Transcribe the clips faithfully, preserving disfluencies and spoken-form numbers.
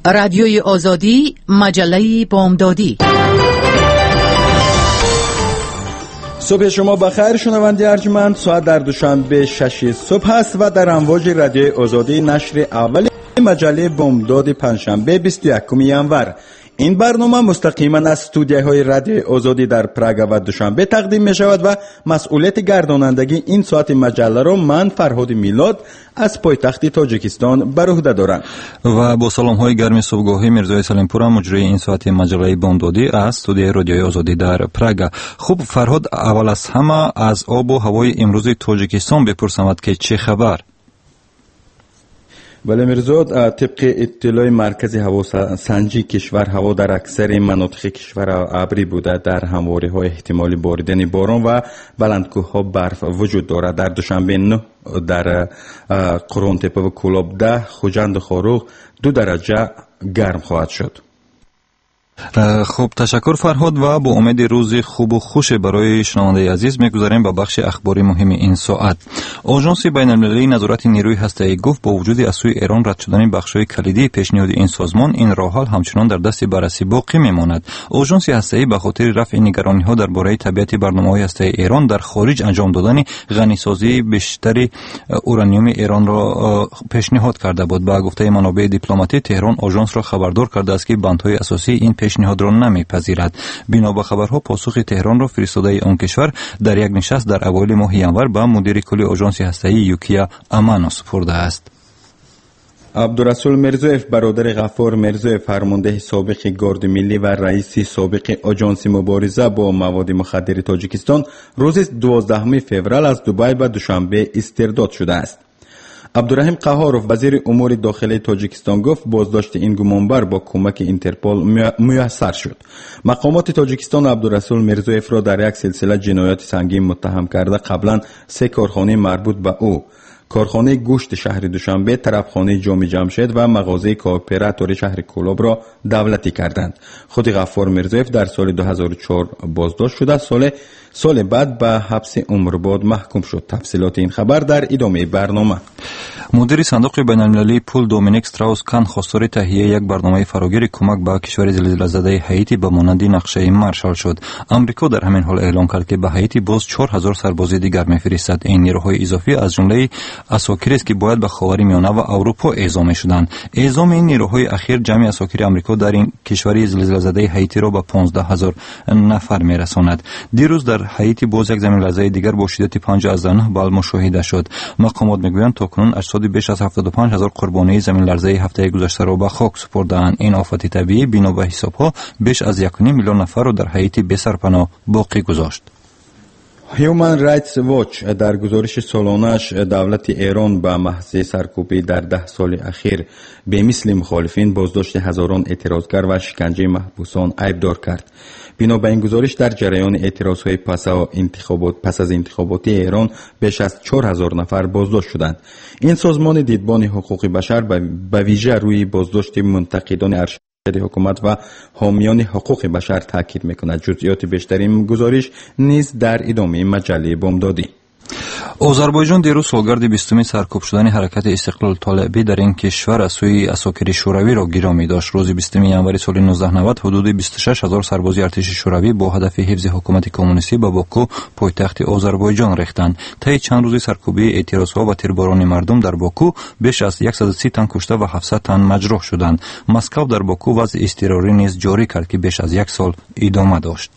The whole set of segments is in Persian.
رادیوی آزادی، مجله بامدادی. صبح شما بخیر شنونده ارجمند. ساعت در دوشنبه شش صبح است و در امواج رادیوی آزادی نشر اول مجله بامداد پنجشنبه بیست و یکم ژانویه. این برنامه مستقیما از استودیوهای رادیوی آزادی در پراگ و دوشنبه تقدیم می شود و مسئولیت گردانندگی این ساعت مجله را من فرهاد میلاد از پایتخت تاجیکستان بر عهده دارم و با سلام های گرم صبحگاهی میرزای سلیمپور مجری این ساعت مجله بامدادی از استودیوی رادیوی آزادی در پراگ. خوب فرهاد، اول از همه از آب و هوای امروز تاجیکستان بپرسم که چه خبر؟ بله میرزاد، طبق اطلاع مرکز هواسنجی کشور هوا در اکثر مناطق کشور ابری بوده. در همواره های احتمالی باریدن باران و بلندکوه ها برف وجود دارد. در دوشنبه نه در قرون تپه و کولاب ده خوجند و خاروغ دو درجه گرم خواهد شد. خب تشکر فرهاد و با امید روز خوب و خوش برای شنونده عزیز میگذاریم به بخش اخباری مهم این ساعت. آژانس بین‌المللی نظارت نیروی هسته‌ای گفت با وجود از سوی ایران رد شدن بخش‌های کلیدی پیشنهاد این سازمان، این راه حل همچنان در دست بررسی باقی میماند. آژانس هسته‌ای به خاطر رفع نگرانی‌ها درباره طبیعت برنامه‌های هسته‌ای ایران در خارج انجام دادن غنیسازی بیشتری اورانیوم ایران را پیشنهاد کرده بود. با گفته منابع دیپلماتی تهران آژانس را خبردار کرده است که بندهای اساسی این پیشنهاد را نمیپذیرد. بنا به خبرها پاسخ تهران را فرستاده آن کشور در یک نشست در اوایل ماه ژانویه به مدیر کلی آژانس هسته‌ای یوکیا امانو سپرده است. عبدالرسول میرزویف برادر غفار میرزویف، فرمانده سابق گارد ملی و رئیس سابق آژانس مبارزه با مواد مخدر تاجیکستان، روز دوازدهم فوریه از دبی به دوشنبه استرداد شده است. عبدالرحیم قهاروف وزیر امور داخلی تاجیکستان گفت بازداشت این گمانبر با کمک اینترپل میسر شد. مقامات تاجیکستان عبدالرسول میرزویف را در یک سلسله جنایات سنگین متهم کرده قبلا سه کارخانه مربوط به او، کارخانه گوشت شهر دوشنبه، طرفخانه جام جمشید و مغازه کاپراتور شهر کولاب را دولتی کردند. خود غفار میرزویف در سال دو هزار و چهار بازداشت شده، سال سال بعد به حبس عمرباد محکوم شد. تفصیلات این خبر در ادامه برنامه. مدیر صندوق بین‌المللی پول دومینیک استراوس کان خواستار تهیه یک برنامه فراگیر کمک به کشور زلزله زده هایتی به مانند نقشه مارشال شد. آمریکا در همین حال اعلام کرد که به هایتی باز چهار هزار سرباز دیگر می‌فرستد. این نیروهای اضافی از جمله اساکری است که باید به خاورمیانه و اروپا اعزام شدند. اعزام این نیروهای اخیر جمع اساکری آمریکا در این کشور زلزله زده هایتی را به پانزده هزار نفر می‌رساند. دیروز در هایتی باز یک زمین‌لرزه دیگر با شدت پنج اشاریه نه بال مشاهده شد. مقامات میگویند تاکنون اجساد بیش از هفتاد و پنج هزار قربانی زمین‌لرزه هفته گذشته را به خاک سپردند. این آفت طبیعی بنا به حساب‌ها بیش از یک و نیم میلیون نفر را در هایتی بی سرپناه باقی گذاشت. هیومن رایتس واچ در گزارش سالانه‌اش دولت ایران به محض سرکوبی در ده سال اخیر به مثل مخالفین، بازداشت هزاران اعتراضگر و شکنجه محبوسان ایبدار کرد. بنا به این گزارش در جریان اعتراضهای پس از انتخابات پس از انتخابات ایران بیش از چهار هزار نفر بازداشت شدند. این سازمان دیدبان حقوق بشر به ویژه روی بازداشت منتقدان ارشد حکومت و حامیان حقوق بشر تاکید میکند. جزئیات بیشتر این گزارش نیز در ادامه مجله بامدادی. آذربایجان دیروز سالگرد بیستمین سرکوب شدن حرکت استقلال طالبی در این کشور از سوی اساکری شوروی را گرامی داشت. روز بیستم ژانویه سال نوزده نود حدود بیست و شش هزار سرباز ارتش شوروی با هدف حفظ حکومت کمونیستی به باکو پایتخت آذربایجان ریختند. طی چند روز سرکوبی، اعتراضها و تیرباران مردم در باکو بیش از صد و سی تن کشته و هفتصد تن مجروح شدند. مسکو در باکو وضع اضطراری نیز جاری کرد که بیش از یک سال ادامه داشت.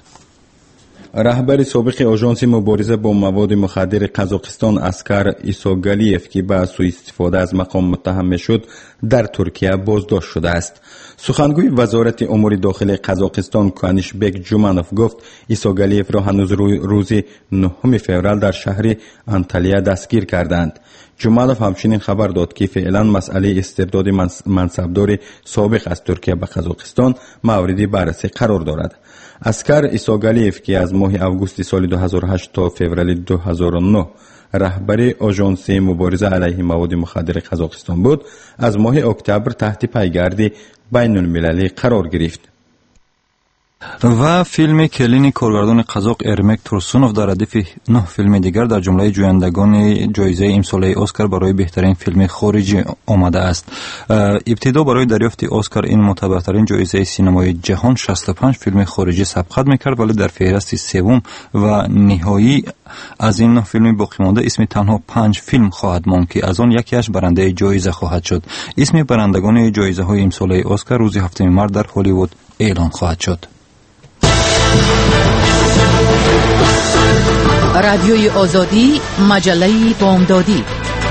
رهبر سابق آژانس مبارزه با مواد مخدر قزاقستان اسکر ایسوگالیف که به سوء استفاده از مقام متهم شد، در ترکیه بازداشت شده است. سخنگوی وزارت امور داخلی قزاقستان کانیشبک جومانوف گفت ایسوگالیف را هنوز روز نهم فوریه در شهر انتالیا دستگیر کردند. جومانوف همچنین خبر داد که فعلا مسئله استرداد منصبدار سابق از ترکیه به قزاقستان مورد بررسی قرار دارد. اسکر ایسوگالیف که از ماه اوگوست سال دو هزار و هشت تا فوریه دو هزار و نه رهبر آژانس مبارزه علیه مواد مخدر قزاقستان بود، از ماه اکتبر تحت پیگرد بین المللی قرار گرفت. و فیلم کلین کارگردان قزاق ارمک تورسونوف در ردیف نه فیلم دیگر در جمله جویندگان جایزه امساله اسکار برای بهترین فیلم خارجی آمده است. ابتدا برای دریافت اسکار این معتبرترین جایزه سینمای جهان شصت و پنج فیلم خارجی سبقت میکرد، ولی در فهرست سوم و نهایی از این نه فیلم باقی مانده اسم تنها پنج فیلم خواهد ماند که از آن یکیش برنده جایزه خواهد شد. اسم برندگان جایزه های امساله اسکار روز هفتم مارس در هالیوود اعلان خواهد شد. رادیوی آزادی، مجله بامدادی.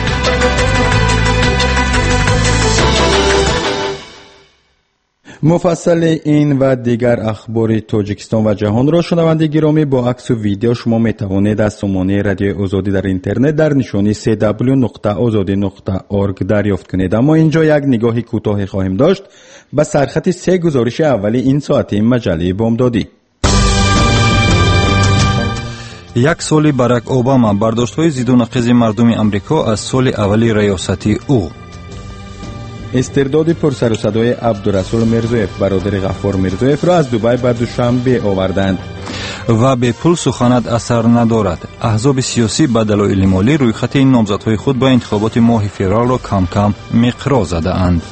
مفصل این و دیگر اخبار تاجیکستان و جهان را شنونده گرامی با عکس و ویدیو شما می توانید از سامانه رادیو آزادی در اینترنت در نشانی سی دبلیو نقطه آزادی نقطه اورگ دریافت کنید. اما اینجا یک نگاهی کوتاه خواهیم داشت به سرخط سه گزارش اولی این ساعتی مجله بامدادی. یک سال باراک اوباما، برداشت‌های ضد و نقیض مردم آمریکا از سال اولی ریاستی او. استرداد پرسر و صدای عبدالرسول مرزویف برادر غفار مرزویف را از دبی به دوشنبه آوردند. و به پول سخنت اثر ندارد. احزاب سیاسی به دلایل مالی روی خط این نامزدهای خود به انتخابات ماه فوریه را کم کم مقرا زده اند.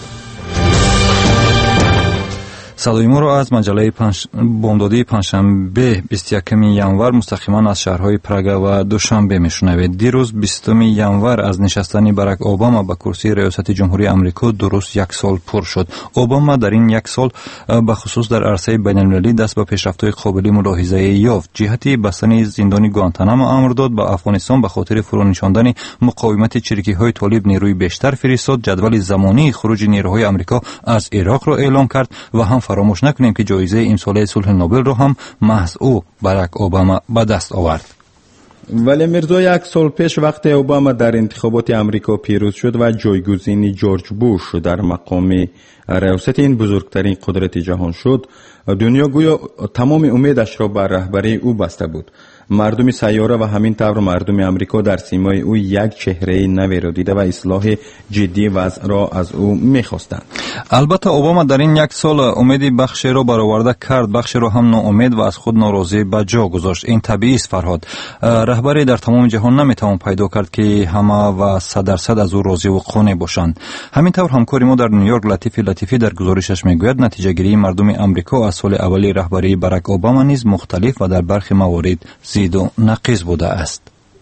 صدای ما را از مجله پنج... بامدادی پنجشنبه بیست و یکم ژانویه مستقیما از شهرهای پراگ و دوشنبه میشنوید. دیروز بیستم ژانویه از نشستن باراک اوباما به کرسی ریاست جمهوری آمریکا درست یک سال پر شد. اوباما در این یک سال به خصوص در عرصه بین‌المللی دست به پیشرفت‌های قابل ملاحظه یافت. جهتی بستن زندان گوانتانامو امر داد، به افغانستان به خاطر فرونشاندن مقاومت چریکی‌های طالب نیروی بیشتر فرستاد، جدول زمانی خروج نیروهای آمریکا از عراق را اعلام کرد و هم فراموش نکنیم که جایزه امساله صلح نوبل را هم محض او باراک اوباما به دست آورد. ولی مرزا یک سال پیش وقت اوباما در انتخابات آمریکا پیروز شد و جایگزین جورج بوش در مقام ریاست این بزرگترین قدرت جهان شد، دنیا گویا تمام امیدش را بر رهبری او بسته بود. مردم سیاره و همین طور مردم آمریکا در سیمای او یک چهره نوی را دیده و اصلاح جدی وضع را از او می‌خواستند. البته اوباما در این یک سال امیدی بخشی را برآورده کرد، بخشی را هم ناامید و از خود ناراضی به جا گذاشت. این طبیعی است فرهاد. رهبری در تمام جهان نمیتوان پیدا کرد که همه و صد درصد از او راضی و قانع باشند. همین طور همکاری ما در نیویورک لطیفی لطیفی در گزارشش میگوید نتیجه گیری مردم آمریکا از سال اولی رهبری باراک اوباما نیز مختلف و در برخی موارد زید و نقیض بوده است.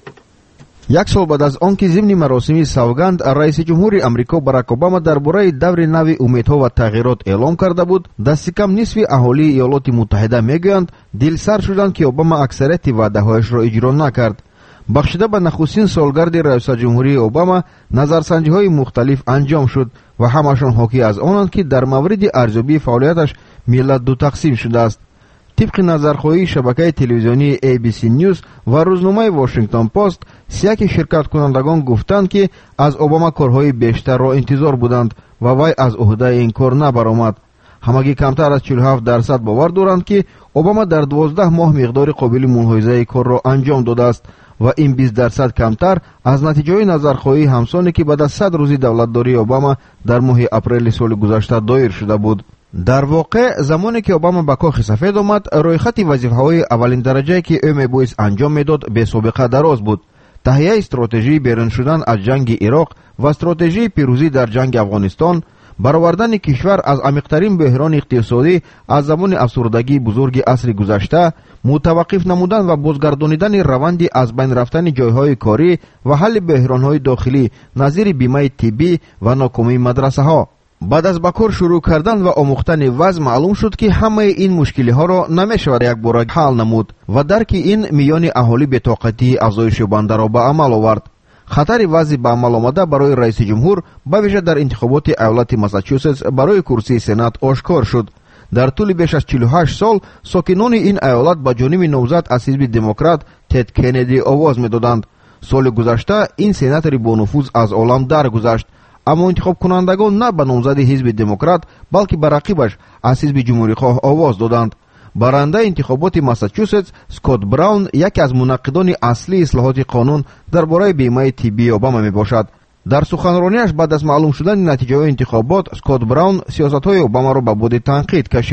یک سال بعد از آنکه ضمن مراسم سوگند رئیس جمهوری آمریکا باراک اوباما درباره دور نو امیدها و تغییرات اعلام کرده بود، دست کم نصف اهالی ایالات متحده میگویند دلسر شدند که اوباما اکثریت وعده‌هایش را اجرا نکرد. بخشیده به نخستین سالگرد رئیس جمهوری اوباما نظرسنجی‌های مختلف انجام شد و همشان حاکی از آنند که در مورد ارزیابی فعالیتش ملت دو تقسیم شده است. طبق نظرخواهی شبکه تلویزیونی ای بی سی نیوز و روزنامه واشنگتن پست، سیاک شرکت کنندگان گفتند که از اوباما کارهای بیشتر را انتظار بودند و وی از عهده این کار نبرآمد. همگی کمتر از چهل و هفت درصد باور دارند که اوباما در دوازده ماه مقدار قابل ملاحظه کار را انجام داده است و این بیست درصد کمتر از نتیجه نظرخواهی همسانی که بعد از صد روزی دولتداری اوباما در ماه اپریل سال گذشته دایر شده بود. در واقع زمانی که اوباما به کاخ سفید آمد، رویخط وظیفه‌های اولین درجه که او میبایست انجام میداد به سابقه دراز بود: تهیه استراتژی بیرون شدن از جنگ عراق و استراتژی پیروزی در جنگ افغانستان، برآوردن کشور از عمیق‌ترین بحران اقتصادی از زمان افسردگی بزرگ عصر گذشته، متوقف نمودن و بازگردانیدن روندی از بین رفتن جایهای کاری و حل بحران‌های داخلی نظیر بیمه طبی و ناکامی مدرسه‌ها. بعد از بکار شروع کردن و آموختن وضع معلوم شد که همه این مشکلی ها را نمیشود یک بار حل نمود و درک این میان اهالی بطاقتی افزایش بنده را به عمل آورد. خطر وضع به عمل آمده برای رئیس جمهور به ویژه در انتخابات ایالت ماساچوستس برای کرسی سنا آشکار شد. در طول بیش از چهل و هشت سال ساکنان این ایالت با جانب نامزد از حزب دموکرات تد کندی آواز میدادند. سال گذشته این سناتور با نفوذ از عالم درگذشت، اما انتخاب کنندگان نه به نامزد حزب دموکرات بلکه به رقیبش از حزب جمهوری خواه آواز دادند. برنده انتخابات ماساچوستس اسکات براون یکی از منقدان اصلی اصلاحات قانون درباره بیمه طبی اوباما می باشد. در سخنرانیش بعد از معلوم شدن نتیجه انتخابات، اسکات براون سیاست‌های اوباما را به باد تنقید کشید.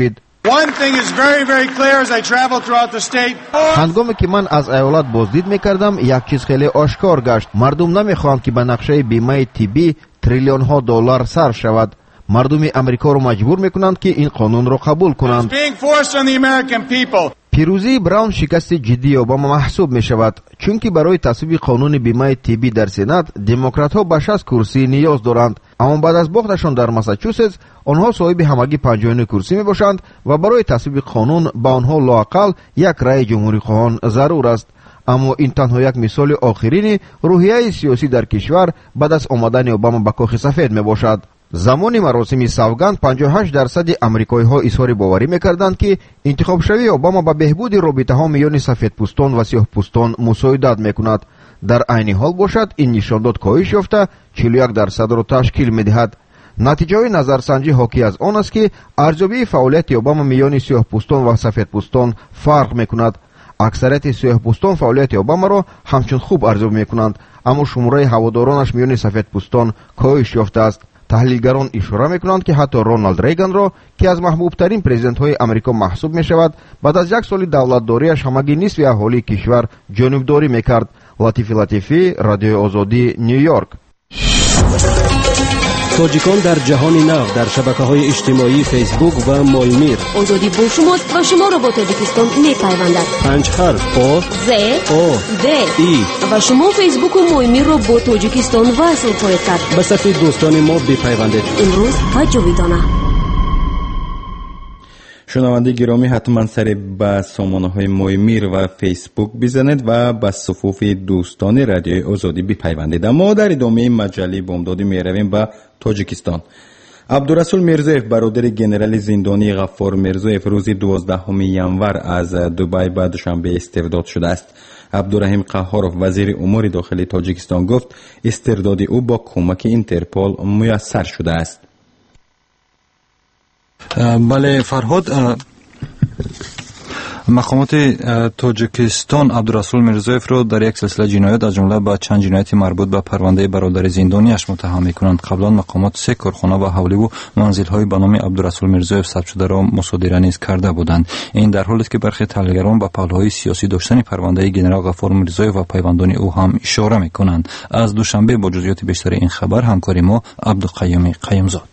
One thing is very very clear as I travel throughout the state. هنگامی که من از ایالت بازدید میکردم یک چیز خیلی آشکار گشت. مردم نمیخواهند که به نقشه بیمه طبی تریلیون ها دلار سر شود. مردم امریکا رو مجبور میکنند که این قانون رو قبول کنند. پیروزی براون شکست جدی اوباما محسوب می شود، چون که برای تصویب قانون بیمه طبی در سنات دموکرات ها به شصت کرسی نیاز دارند، اما بعد از باختشان در مساچوستس آنها صاحب همگی پنجاه و نه کرسی می باشند و برای تصویب قانون با آنها لااقل یک رأی جمهوری خواهان ضرور است. اما این تنها یک مثال آخرین روحیه سیاسی در کشور بعد از آمدن اوباما به کاخ سفید می باشد. زمان مراسم سوگند پنجاه و هشت درصد امریکایی ها اظهار باوری میکردند که انتخاب شوی اوباما به بهبود رابطه ها میان سفید پوستان و سیاه پوستان مساعدت میکند. در عین حال باشد این نشانداد کاهش یافته چهل و یک درصد را تشکیل میدهد. نتیجه نظرسنجی حاکی از آن است که ارزیابی فعالیت اوباما میان سیاه پوستان و سفید پوستان فرق میکند. اکثریت سیاه پوستان فعالیت اوباما را همچون خوب ارزیابی میکنند، اما شماره هوادارانش میان سفید پوستان کاهش یافته است. تحلیلگران اشاره میکنند که حتی رونالد ریگان را که از محبوب ترین پرزیدنت های امریکا محسوب می شود بعد از یک سال دولتداریش همگی نصف اهالی کشور جانبداری میکرد. لطیفی لطیفی، رادیو آزادی، نیویورک. تاجیکان در جهان نو در شبکه‌های اجتماعی فیسبوک و مایمیر. آزادی با شماست و شما را با تاجیکستان می‌پیوندد. پنج حرف آ ز آ د ای و شما فیسبوک و مایمیر را با تاجیکستان وصل خواهید کرد. به صفحه دوستان ما بپیوندید. امروز ها جاویدانه. شنونده گرامی، حتما سر به سامانه های مایمیر و فیسبوک بزنید و به صفوف دوستان رادیوی آزادی بپیوندید. اما در ادامه مجله بامدادی می رویم به تاجیکستان. عبدالرسول میرزایف برادر گنرال زندانی غفار میرزایف روز دوازدهم ینور از دبی به دوشنبه استرداد شده است. عبدالرحیم قهارов وزیر امور داخلی تاجیکستان گفت استرداد او با کمک اینترپول میسر شده است. بله فرهاد، مقامات تاجیکستان عبدالرسول میرزایف را در یک سلسله جنایات از جمله به چند جنایت مربوط به پرونده برادر زندانیش متهم می‌کنند. قبلا مقامات سه کارخانه و حوالی و منزل‌های به نام عبدالرسول میرزایف ثبت شده را مصادره نیز کرده بودند. این در حالی است که برخی تحلیلگران به پهلوهای سیاسی داشتن پرونده ژنرال غفار میرزایف و پیوندان او هم اشاره می‌کنند. از دوشنبه با جزئیات بیشتر این خبر همکاری ما عبدالقیوم قیومزاد.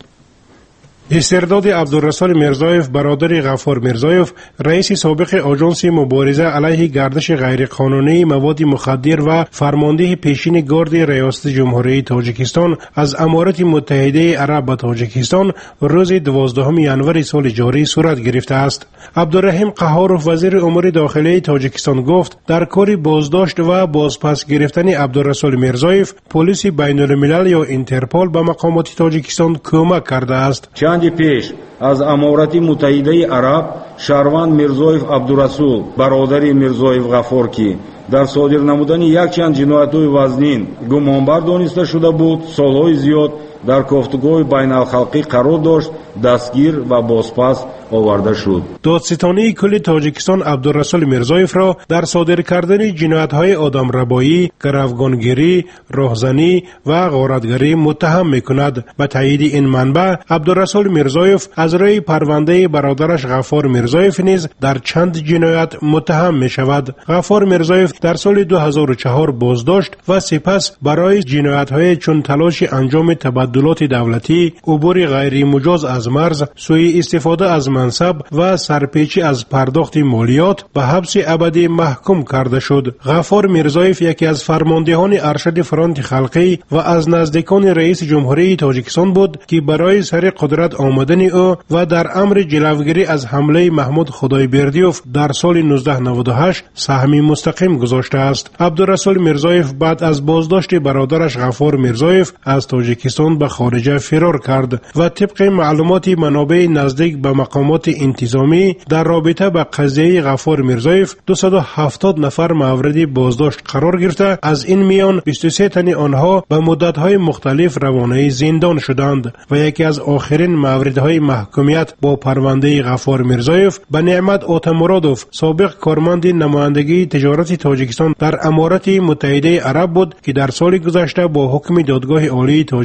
استرداد عبدالرسول میرزایف برادر غفار میرزایف رئیس سابق آژانس مبارزه علیه گردش غیرقانونی مواد مخدر و فرمانده پیشین گارد ریاست جمهوری تاجیکستان از امارات متحده عرب به تاجیکستان روز دوازدهم ژانویه سال جاری صورت گرفته است. عبدالرحیم قهارov وزیر امور داخلی تاجیکستان گفت در کار بازداشت و بازپس گرفتن عبدالرسول میرزایف پلیس بین الملل یا اینترپول به مقامات تاجیکستان کمک کرده است. چندی پیش از امارات متحده عرب شهروند میرزایف عبدالرسول برادر میرزایف غفار کی در صادر نمودن یک چند جنایت‌های وزنین گمانبر دانسته شده بود سالهای زیاد در گفتگوهای بین الخلقی قرار داشت دستگیر و بازپس آورده شد. دادستانی کل تاجیکستان عبدالرسول میرزایف را در صادر کردن جنایت‌های آدمربایی، گروگانگیری، راهزنی و غارتگری متهم می‌کند. به تایید این منبع عبدالرسول میرزایف از روی پرونده برادرش غفار میرزایف نیز در چند جنایت متهم می‌شود. غفار میرزایف در سال دو هزار و چهار بازداشت و سپس برای جنایت‌های چون تلاش انجام تبادلات دولتی، عبور غیر مجاز از مرز، سوء استفاده از منصب و سرپیچی از پرداخت مالیات به حبس ابدی محکوم کرده شد. غفار میرزایف یکی از فرماندهان ارشد فرانت خلقی و از نزدیکان رئیس جمهوری تاجیکستان بود که برای سر قدرت آمدن او و در امر جلوگیری از حمله محمود خدایبردیوف در سال نوزده نود و هشت سهمی مستقیم گذاشته است. عبدالرسول میرزایف بعد از بازداشت برادرش غفار میرزایف از تاجیکستان به خارج فرار کرد و طبق معلومات منابع نزدیک به مقامات انتظامی در رابطه با قضیه غفار میرزایف دویست و هفتاد نفر مورد بازداشت قرار گرفته، از این میان بیست و سه تن آنها به مدت‌های مختلف روانه زندان شدند و یکی از آخرین موردهای محکومیت با پرونده غفار میرزایف به نعمت آتامرادوف سابق کارمند نمایندگی تجارت تاجیکستان در امارات متحده عرب بود که در سال گذشته با حکم دادگاه عالی تاجیکستان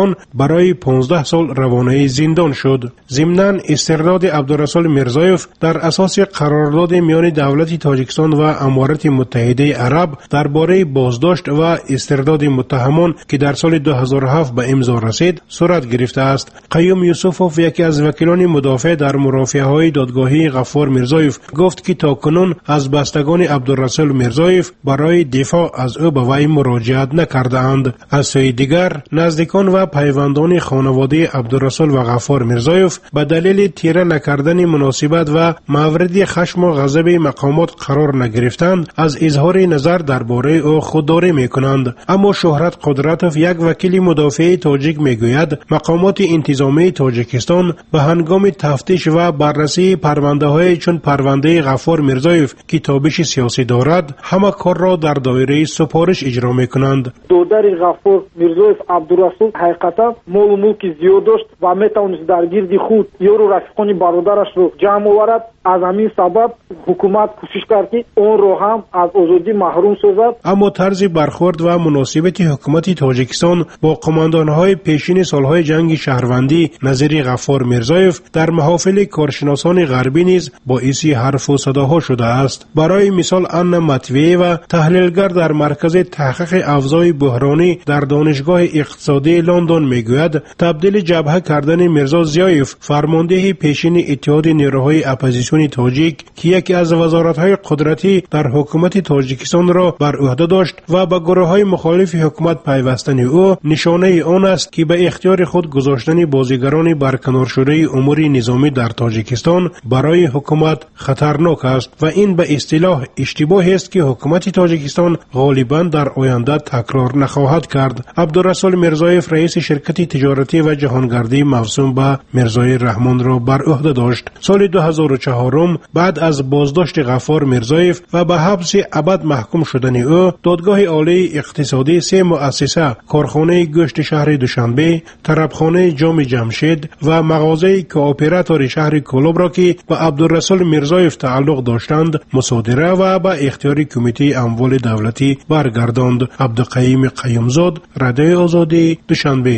تاجیکستان برای پانزده سال روانه زندان شد. ضمناً استرداد عبدالرسول میرزایف در اساس قرارداد میان دولت تاجیکستان و امارات متحده عرب درباره بازداشت و استرداد متهمان که در سال دو هزار و هفت به امضا رسید صورت گرفته است. قیوم یوسفوف، یکی از وکیلان مدافع در مرافعه‌های دادگاهی غفار میرزایف، گفت که تاکنون از بستگان عبدالرسول میرزایف برای دفاع از او به وی مراجعت نکرده‌اند. از سوی دیگر نزدیکان و پیوندان خانواده عبدالرسول و غفار میرزایف به دلیل تیره نکردن مناسبت و مورد خشم و غضب مقامات قرار نگرفتند از اظهار نظر درباره او خودداری میکنند. اما شهرت قدرتوف، یک وکیل مدافع تاجیک، میگوید مقامات انتظامی تاجیکستان به هنگام تفتیش و بررسی پرونده های چون پرونده غفار میرزایف که تابش سیاسی دارد همه کار را در دایره سپارش اجرا میکنند. دودر غفار میرزایف عبدالرسول حقیقتا مال و ملک زیاد داشت و میتوانست در گرد خود یارو رفیقان برادرش رو جمع آورد. از همین سبب حکومت کوشش کرد که اون رو هم از آزادی محروم سازد. اما طرز برخورد و مناسبت حکومت تاجیکستان با قماندان‌های پیشین سالهای جنگ شهروندی نظیر غفار میرزایف در محافل کارشناسان غربی نیز باعث حرف و صداها شده است. برای مثال ان مطوعی و تحلیلگر در مرکز تحقیق افزای بحرانی در دانشگاه اقتصادی لندن میگوید تبدیل جبهه کردن میرزا ضیایف، فرمانده پیشین اتحاد نیروهای اپوزیسیون تاجیک که یکی از وزارت‌های قدرتی در حکومت تاجیکستان را بر عهده داشت و با گروه‌های مخالف حکومت پیوستن او، نشانه آن است که به اختیار خود گذاشتن بازیگران برکنار شده امور نظامی در تاجیکستان برای حکومت خطرناک است و این به اصطلاح اشتباهی است که حکومت تاجیکستان غالباً در آینده تکرار نخواهد کرد. عبدالرسول میرزایف رئیس شرکت تجارتی و جهانگردی موسوم به میرزای رحمان را بر عهده داشت. سال دو هزار و چهار بعد از بازداشت غفار میرزایف و به حبس ابد محکوم شدن او، دادگاه عالی اقتصادی سه مؤسسه، کارخانه گوشت شهر دوشنبه، طربخانه جام جمشید و مغازه کوآپراتور شهر کولوب را که به عبدالرسول میرزایف تعلق داشتند مصادره و به اختیار کمیته اموال دولتی برگرداند. عبدالقیوم قیومزاد، رادیو آزادی، دوشنبه.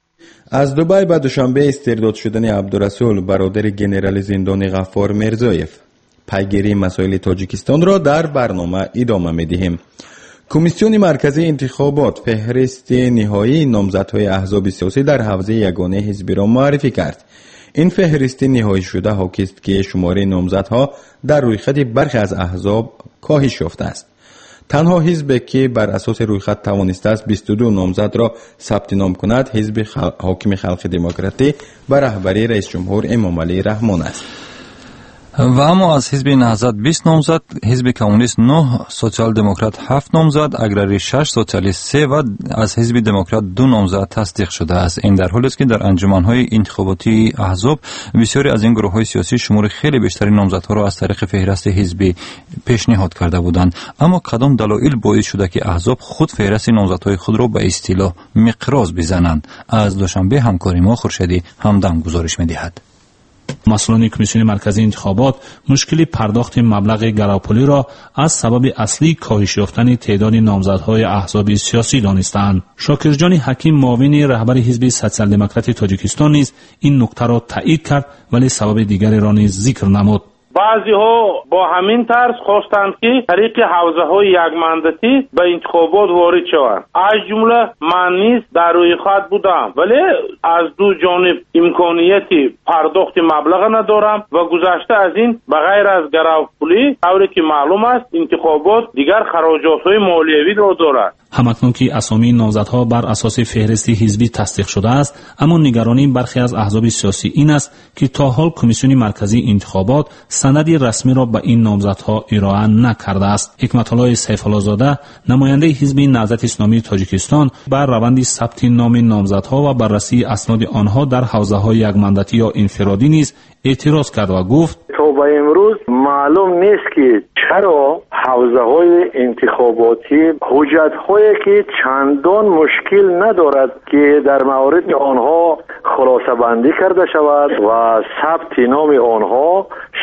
از دبی به دوشنبه استرداد شدن عبدالرسول برادر جنرال زندانی غفار میرزایف. پیگیری مسائل تاجیکستان را در برنامه ادامه می‌دهیم. کمیسیون مرکزی انتخابات فهرست نهایی نامزدهای احزاب سیاسی در حوزه یگانه حزبی را معرفی کرد. این فهرست نهایی شده حاکی است که شماره نامزدها در رویخط برخی از احزاب کاهش یافته است. تنها حزبی که بر اساس رویخط توانسته است بیست و دو نامزد را ثبت نام کند حزب خل... حاکم خلق دموکراتی به رهبری رئیس جمهور امام علی رحمان است. و اما از حزب نهضت بیست نامزد، حزب کمونیست نه، سوسیال دموکرات هفت نامزد، اگراری شش، سوسیالیست سه و از حزب دموکرات دو نامزد تصدیق شده است. این در حالی است که در انجمن‌های انتخاباتی احزاب بسیاری از این گروه‌های سیاسی شمار خیلی بیشتری نامزدها را از طریق فهرست حزبی پیشنهاد کرده بودند. اما کدام دلایل باعث شده که احزاب خود فهرست نامزدهای خود را به اصطلاح مقراض بزنند؟ از دوشنبه همکاری ما خورشیدی همدم گزارش می‌دهد. مسئولان کمیسیون مرکزی انتخابات مشکل پرداخت مبلغ گراپولی را از سبب اصلی کاهش یافتن تعداد نامزدهای احزاب سیاسی دانستند. شاکرجان حکیم، معاون رهبر حزب سوسیال دموکرات تاجیکستان، نیز این نکته را تایید کرد ولی سبب دیگری را نیز ذکر نمود. بعضی ها با همین طرز خواستند که طریق حوزه های یک مندتی به انتخابات وارد شوند. از جمله من نیز در روی خط بودم ولی از دو جانب امکانیت پرداخت مبلغ ندارم و گذشته از این بغیر از گراپولی طوری که معلوم است انتخابات دیگر خراجات های مالیوی را دارد. همکنون که اسامی نامزدها بر اساس فهرست حزبی تصدیق شده است، اما نگرانی برخی از احزاب سیاسی این است که تا حال کمیسیون مرکزی انتخابات سندی رسمی را به این نامزدها ارائه نکرده است. حکمت الله سیف الله زاده، نماینده حزب نهضت اسلامی تاجیکستان، بر روند ثبت نام نامزدها و بررسی اسناد آنها در حوزه‌های یک مندتی یا انفرادی نیز اعتراض کرد و گفت تا به امروز معلوم نیست که چرا حوزه های انتخاباتی حجت هایی که چندان مشکل ندارد که در مورد آنها خلاصه بندی کرده شود و ثبت نام آنها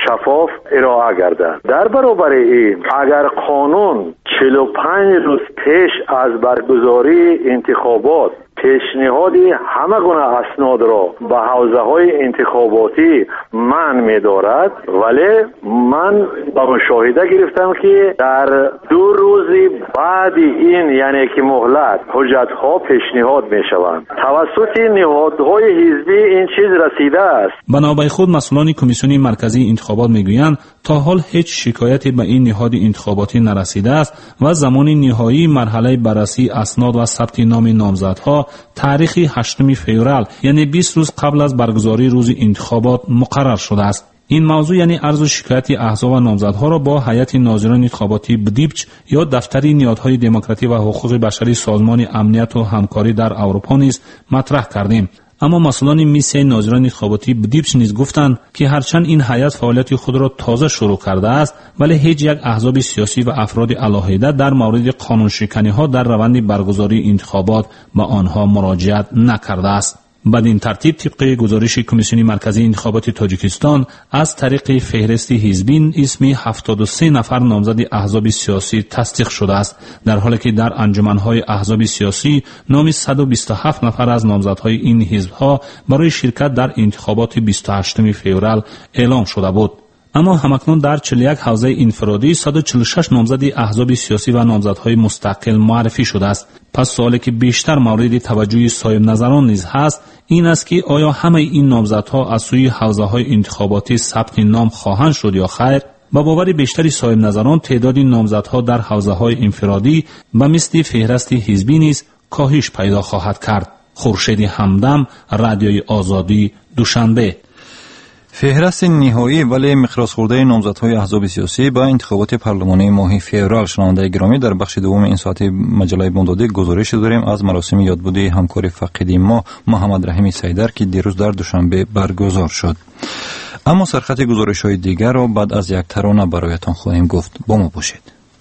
شفاف ارائه گردد. در برابر این اگر قانون چهل و پنج روز پیش از برگزاری انتخابات پیشنهادی همه گونه اسناد را به حوزه های انتخاباتی منع می دارد، ولی من با مشاهده گرفتم که در دو روز بعد این یعنی که مهلت حجت ها پیشنهاد می شوند توسط نهادهای حزبی این چیز رسیده است. بنابر خود مسئولان کمیسیون مرکزی انتخابات میگویند تا حال هیچ شکایتی به این نهاد انتخاباتی نرسیده است و زمان نهایی مرحله بررسی اسناد و ثبت نام نامزدها تاریخ هشتم فوریه یعنی بیست روز قبل از برگزاری روز انتخابات مقرر شده است. این موضوع یعنی عرض و شکایت احزاب و نامزدها را با هیئت ناظران انتخاباتی بدیبچ یا دفتر نهادهای دموکراسی و حقوق بشری سازمان امنیت و همکاری در اروپا نیز مطرح کردیم. اما مسئولان میسیای ناظران انتخاباتی بدیبچ نیز گفتند که هرچند این هیئت فعالیت خود را تازه شروع کرده است ولی هیچ یک احزاب سیاسی و افراد علاهیده در مورد قانون شکنی ها در روند برگزاری انتخابات به آنها مراجعت نکرده است. بدین ترتیب طبق گزارش کمیسیون مرکزی انتخابات تاجیکستان از طریق فهرست حزبی اسم هفتاد و سه نفر نامزد احزاب سیاسی تصدیق شده است، در حالی که در انجمنهای احزاب سیاسی نام صد و بیست و هفت نفر از نامزدهای این حزبها برای شرکت در انتخابات بیست و هشتم فوریه اعلام شده بود. اما همکنون در چهل و یک حوزه انفرادی صد و چهل و شش نامزد احزاب سیاسی و نامزدهای مستقل معرفی شده است. پس سوالی که بیشتر مورد توجه صاحب نظران نیز هست این است که آیا همه این نامزدها از سوی حوزه‌های انتخاباتی ثبت نام خواهند شد یا خیر؟ با باور بیشتری صاحب نظران تعداد نامزدها در حوزه‌های انفرادی به مثل فهرست حزبی نیز کاهش پیدا خواهد کرد. خورشید همدم، رادیوی آزادی، دوشنبه. فهرست نهایی ولی مقراض خورده نامزدهای احزاب سیاسی با انتخابات پارلمانی ماه فوریه. شنونده گرامی، در بخش دوم این ساعت مجله بامداد گزارش داریم از مراسم یادبودی همکار فقید ما محمد رحیم سیدر که دیروز در دوشنبه برگزار شد. اما سرخط گزارش‌های دیگر را بعد از یک ترانه برایتان خواهیم گفت. با ما باشید.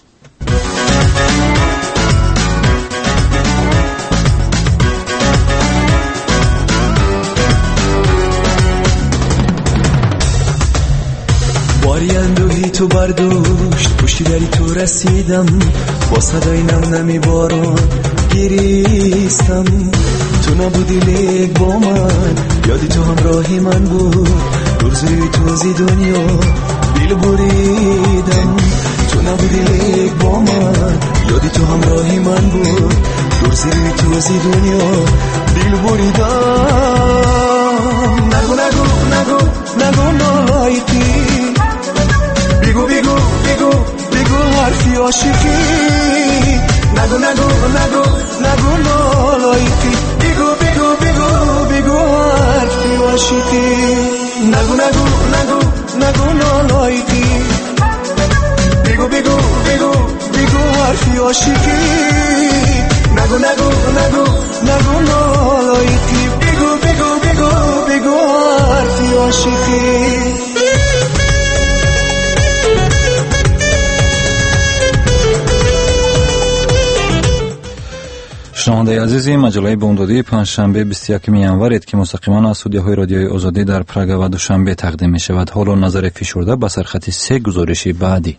باری اندوهی تو برداشت پشتی دری تو رسیدم با صدای نم نمی باران گریستم تو نبودی لیک با من یادی تو همراهی من بود روزی توزی دنیا بیل بریدم تو نبودی لیک با من یادی تو همراهی من بود روزی توزی دنیا بیل بریدم نگو نگو نگو نگو نالایتی بگو بگو بگو بگو حرفی عاشقی نگو نگو نگو نگو نالایتی بگو بگو بگو بگو حرفی عاشقی نگو نگو نگو نگو نالایتی بگو بگو بگو بگو حرفی عاشقی نگو نگو نگو نگو نالایتی بگو بگو بگو بگو حرفی عاشقی. شنونده عزیزی، مجله بامدادی پنجشنبه بیست و یکم ژانویه که مستقیما از استودیوهای رادیوی آزادی در پراگ و دوشنبه تقدیم می شود. حالا نظر فشرده به سرخط سه گزارش بعدی.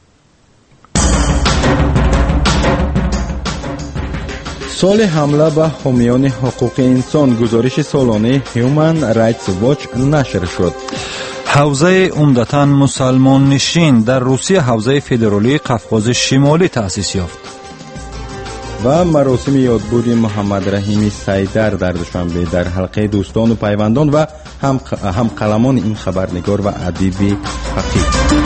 سال حمله به حامیان حقوق انسان، گزارش سالانه هیومن رایتس واچ نشر شد. حوزه عمدتاً مسلمان نشین در روسیه حوزه فدرالی قفقاز شمالی تأسیس یافت. و مراسم یادبود محمد رحیم سیدر در دوشنبه در حلقه دوستان و پیوندان و هم هم قلمان این خبرنگار و ادیب فقید.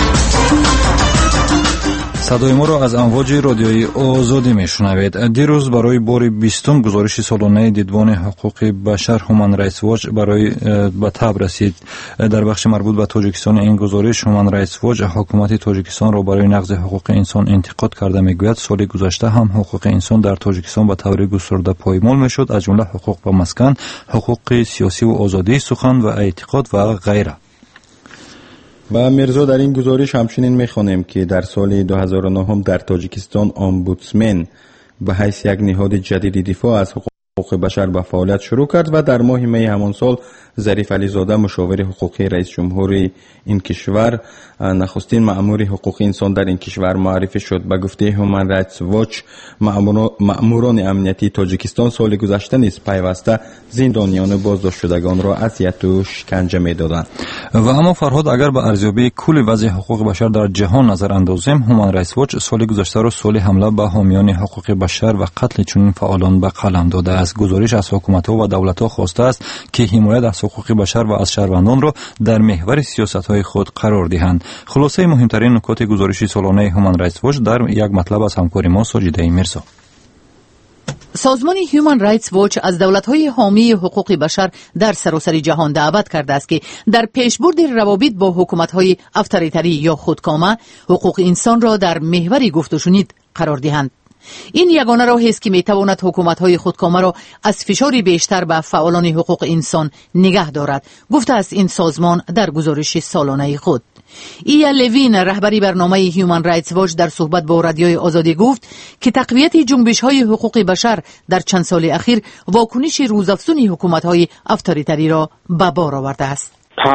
صدای ما را از امواج رادیوی آزادی میشنوید. دیروز برای بار بیستم گزارش سالانه دیدبان حقوق بشر هومن رایتس واچ برای به تاب رسید. در بخش مربوط به تاجیکستان این گزارش هومن رایتس واچ حکومت تاجیکستان را برای نقض حقوق انسان انتقاد کرده میگوید سال گذشته هم حقوق انسان در تاجیکستان به طور گسترده پایمال میشد، از جمله حقوق به مسکن، حقوق سیاسی و آزادی سخن و اعتقاد و غیره. و مرزا در این گزارش همچنین میخوانیم که در سال دو هزار و نه در تاجیکستان امبودسمن به حیث یک نهاد جدید دفاع از حقوق حقوق بشر به فعالیت شروع کرد و در ماه می همان سال ظریف علیزاده مشاور حقوقی رئیس جمهور این کشور نخستین مأمور حقوق انسان در این کشور معرفی شد. به گفته هیومن رایتس واچ مأموران امنیتی تاجیکستان سال گذشته نیز پیوسته زندانیان بازداشت شدگان را اذیت و شکنجه می‌دادند. و اما فرهاد اگر به ارزیابی کل وضع حقوق بشر در جهان نظر اندازیم، هیومن رایتس واچ سال گذشته را سال حمله به حامیان حقوق بشر و قتل چنین فعالان به قلم داده است. گزارش از حکومت‌ها و دولت‌ها خواسته است که حمایت از حقوق بشر و از شهروندان را در محور سیاست‌های خود قرار دهند. خلاصه مهمترین نکات گزارش سالانه هیومن رایتس واچ در یک مطلب از همکار ما ساجده میرزا. سازمان هیومن رایتس واچ از دولت‌های حامی حقوق بشر در سراسر جهان دعوت کرده است که در پیشبرد روابط با حکومت‌های اتوریتری یا خودکامه حقوق انسان را در محور گفت و شنید قرار دهند. این یگانه راه است که میتواند حکومت‌های خودکامه را از فشاری بیشتر به فعالان حقوق انسان نگه دارد، گفته است این سازمان در گزارش سالانه خود. ایا لوین رهبری برنامه هیومن رایتس واچ در صحبت با رادیوی آزادی گفت که تقویت جنبش‌های حقوق بشر در چند سال اخیر واکنش روزافزون حکومت‌های اتوریتری را به بار آورده است.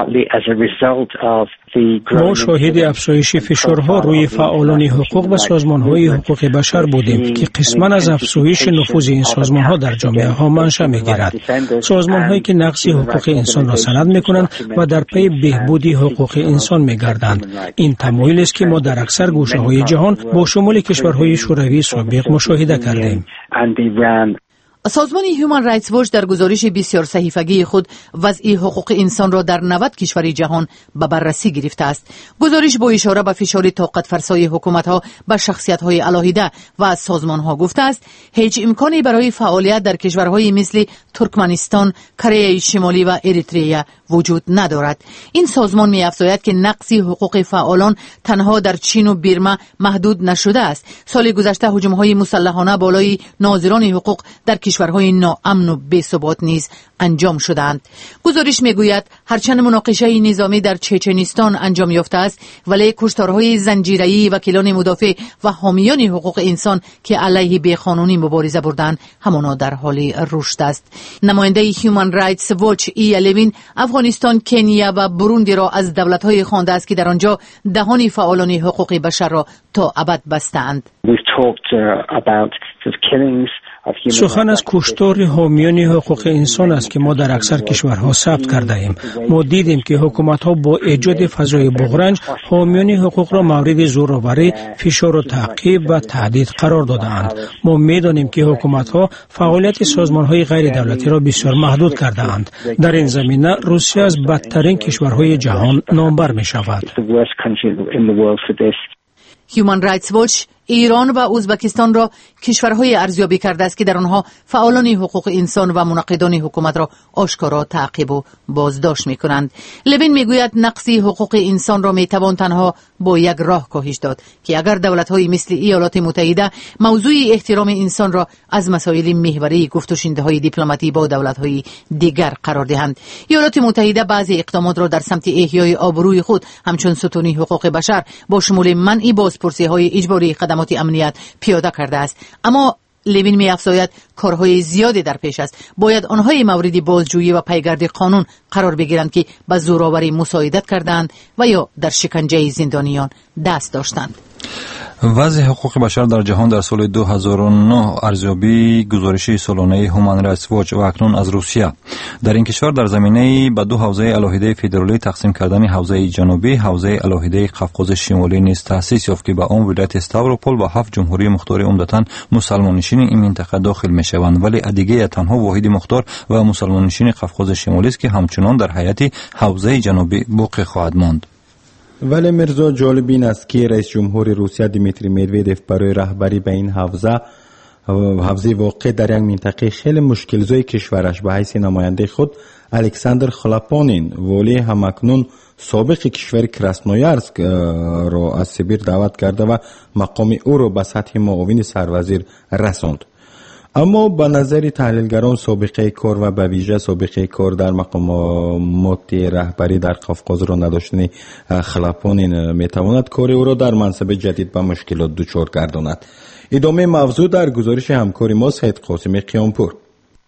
ما شاهد افزایش فشارها روی فعالان حقوق و سازمان‌های حقوق بشر بودیم که قسماً از افزایش نفوذ این سازمان‌ها در جامعه ها منشأ می‌گیرد. سازمان‌هایی که نقض حقوق انسان را سند می‌کنند و در پی بهبود حقوق انسان می‌گردند. این تمایل است که ما در اکثر گوشه‌های جهان با شمول کشورهای شوروی سابق مشاهده کردیم. سازمان هیومن رایتس واچ در گزارش بسیار صحیفگی خود وضع حقوق انسان را در نود کشور جهان به بررسی گرفته است. گزارش با اشاره به فشار طاقت فرسای حکومت‌ها به شخصیت‌های علاهیده و سازمان‌ها گفته است هیچ امکانی برای فعالیت در کشورهای مثل ترکمنستان، کره شمالی و اریتریه وجود ندارد. این سازمان می‌افزاید که نقض حقوق فعالان تنها در چین و برما محدود نشده است. سال گذشته هجوم‌های مسلحانه بالای ناظران حقوق در کشورهای ناامن و بی‌ثبات نیز انجام شدند. گزارش میگوید هرچند مناقشه نظامی در چچنستان انجام یافته است، ولی کشتارهای زنجیره‌ای وکیلان مدافع و حامیان حقوق انسان که علیه بیقانونی مبارزه بردند همانا در حال رشد است. نماینده هیومن رایتس واچ ایا لوین افغانستان، کنیا و بروندی را از دولت‌های خوانده است که در آنجا دهان فعالان حقوق بشر را تا ابد بستند. سخن از کشتار حامیان حقوق انسان است که ما در اکثر کشورها ثبت کرده ایم. ما دیدیم که حکومت‌ها با ایجاد فضای بغرنج حامیان حقوق را مورد زورآوری، فشار و تعقیب و تهدید قرار داده‌اند. ما می‌دانیم که حکومت‌ها فعالیت سازمان‌های غیر دولتی را بسیار محدود کرده‌اند. در این زمینه روسیه از بدترین کشورهای جهان نامبر می‌شود. هیومن رایتس واچ ایران و ازبکستان را کشورهای ارزیابی کرده است که در آنها فعالان حقوق انسان و مناقضان حکومت را آشکارا تعقیب و بازداشت می‌کنند. لوین میگوید نقض حقوق انسان را میتوان تنها با یک راه کاهش داد که اگر دولت‌های مثل ایالات متحده موضوع احترام انسان را از مسائل محوری گفت و شنیده‌های دیپلماتی با دولت‌های دیگر قرار دهند. ایالات متحده بعضی اقدامات را در سمت احیای آبروی خود همچون ستون حقوق بشر با شمول منع بازپرسی‌های اجباری خدمات امنیت پیاده کرده است، اما لوین می‌افزاید کارهای زیادی در پیش است. باید آنهای مورد بازجویی و پیگرد قانون قرار بگیرند که به زورآوری مساعدت کردند و یا در شکنجه زندانیان دست داشتند. وضع حقوق بشر در جهان در سال دو هزار و نه ارزیابی گزارش سالانه هیومن رایتس واچ و اکنون از روسیه. در این کشور در زمینه به دو حوزه الهیده فدرالی تقسیم کردن حوزه جنوبی، حوزه الهیده قفقاز شمالی نیز تأسیس یافت که به آن ولایت استاوروپول و هفت جمهوری مختار عمدتاً مسلمان نشین این منطقه داخل میشوند، ولی ادیگه تنها واحد مختار و مسلمان نشین قفقاز شمالی است که همچنان در حیات حوزه جنوبی باقی خواهد ماند. ولی مرزا جالب این است که رئیس جمهور روسیه دیمیتری مدودوف برای رهبری به این حوزه حوزه واقع در یک منطقه خیلی مشکل‌زای کشورش به حیث نماینده خود الکساندر خلاپانین ولی همکنون سابق کشور کراسنویارسک را از سیبیر دعوت کرده و مقام او را به سطح معاون سروزیر رساند. اما به نظر تحلیلگران سابقه کار و به ویژه سابقه کار در مقامات رهبری در قفقاز را نداشتن خلاپانین میتواند کار او را در منصب جدید به مشکلات دچار گرداند. ادامه موضوع در گزارش همکار ما سید قاسم قیامپور.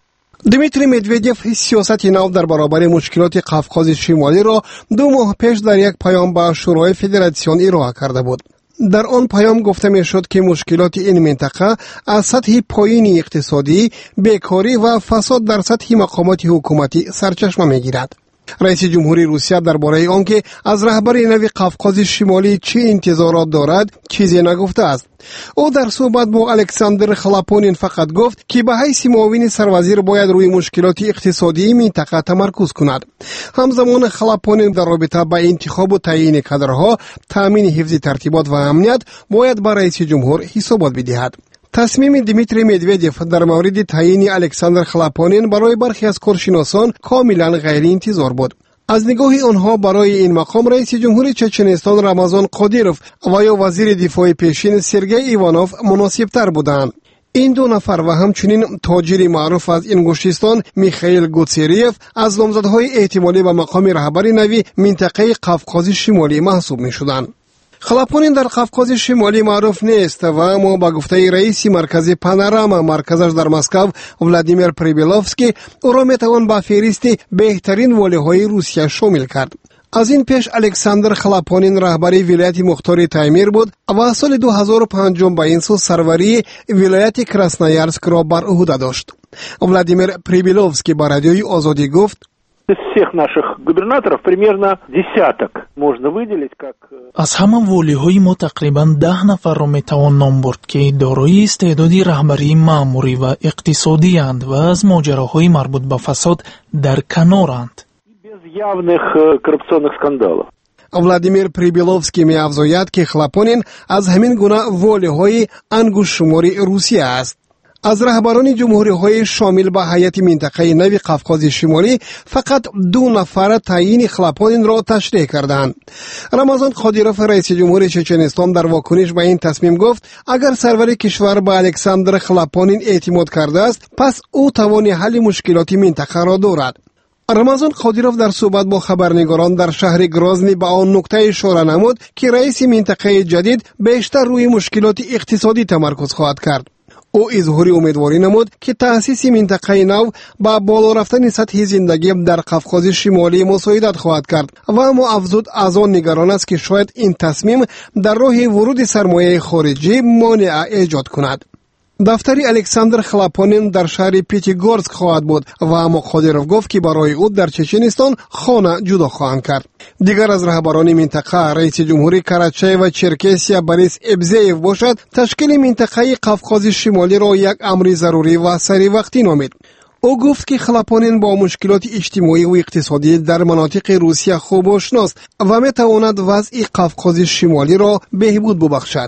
دمیتری مدودیف سیاست نو در برابر مشکلات قفقاز شمالی را دو ماه پیش در یک پیام به شورای فدراسیون ارائه کرده بود. در آن پیام گفته می شد که مشکلات این منطقه از سطح پایین اقتصادی، بیکاری و فساد در سطح مقامات حکومتی سرچشمه می گیرد. رئیس جمهوری روسیه درباره آنکه از رهبر نوی قفقاز شمالی چه انتظارات دارد چیزی نگفته است. او در صحبت با الکساندر خلاپونین فقط گفت که به حیث معاون سروزیر باید روی مشکلات اقتصادی منطقه تمرکز کند. همزمان خلاپونین در رابطه با انتخاب و تعیین کادرها، تامین حفظ ترتیبات و امنیت باید به رئیس جمهور حسابات بدهد. تصمیم دمیتری مدودیف در مورد تعیین الکساندر خلاپونین برای برخی از کارشناسان کاملا غیر انتظار بود. از نگاه آنها برای این مقام رئیس جمهوری چچنستان رمضان قادیروف و یا وزیر دفاع پیشین سرگئی ایوانوف مناسب تر بودند. این دو نفر و همچنین تاجر معروف از انگوشتستان میخائیل گوتسیریف از نامزدهای احتمالی به مقام رهبر نوی منطقه قفقاز شمالی محسوب می شدند. خلاپونین در قفقاز شمالی معروف نیست و اما با گفته رئیس مرکز پانوراما مرکزش در مسکو ولادیمیر پریبیلوفسکی او را میتوان با فهرست بهترین والیهای روسیه شامل کرد. از این پیش الکساندر خلاپونین رهبر ولایت مختار تایمیر بود و سال دو هزار و پنج به این سو سروری ولایت کراسنایارسک را بر عهده داشت. ولادیمیر پریبیلوفسکی با رادیوی آزادی گفت: Из всех наших губернаторов примерно десяток можно выделить как... از همه والی‌های ما تقریباً ده نفر را میتوان نام برد که دارای استعدادی رهبری مأموری و اقتصادی اند و از ماجراهای مربوط به فساد در کنارند. без явных коррупционных скандалов. ولادیمیر پریبیلوفسکی می افزاید که خلاپونین از همین گونه والی‌های انگشت شماری روسیه است. از رهبران جمهوری‌های شامل به هیئت منطقه نوی قفقاز شمالی فقط دو نفر تعیین خلاپونین را تشریح کردند. رمضان قادیروف رئیس جمهوری چچنستان در واکنش به این تصمیم گفت اگر سرور کشور به الکساندر خلاپونین اعتماد کرده است پس او توان حل مشکلات منطقه را دارد. رمضان قادیروف در صحبت با خبرنگاران در شهر گرازنی به آن نکته اشاره نمود که رئیس منطقه جدید بیشتر روی مشکلات اقتصادی تمرکز خواهد کرد. او اظهار امیدواری نمود که تأسیس منطقه نو با بالا رفتن سطح زندگی در قفقاز شمالی مساعدت خواهد کرد و اما افزود از آن نگران است که شاید این تصمیم در راه ورود سرمایه خارجی مانع ایجاد کند. دفتر الکساندر خلاپونین در شهر پیتیگورسک خواهد بود و اما قادیروف گفت که برای او در چچنستان خانه جدا خواهند کرد. دیگر از رهبران منطقه رئیس جمهوری کراچای و چرکسیا بریس ابزیف باشد تشکیل منطقه قفقاز شمالی را یک امر ضروری و سری وقتی نامید. او گفت که خلاپونین با مشکلات اجتماعی و اقتصادی در مناطق روسیه خوب آشناست و میتواند وضع قفقاز شمالی را بهبود ببخشد.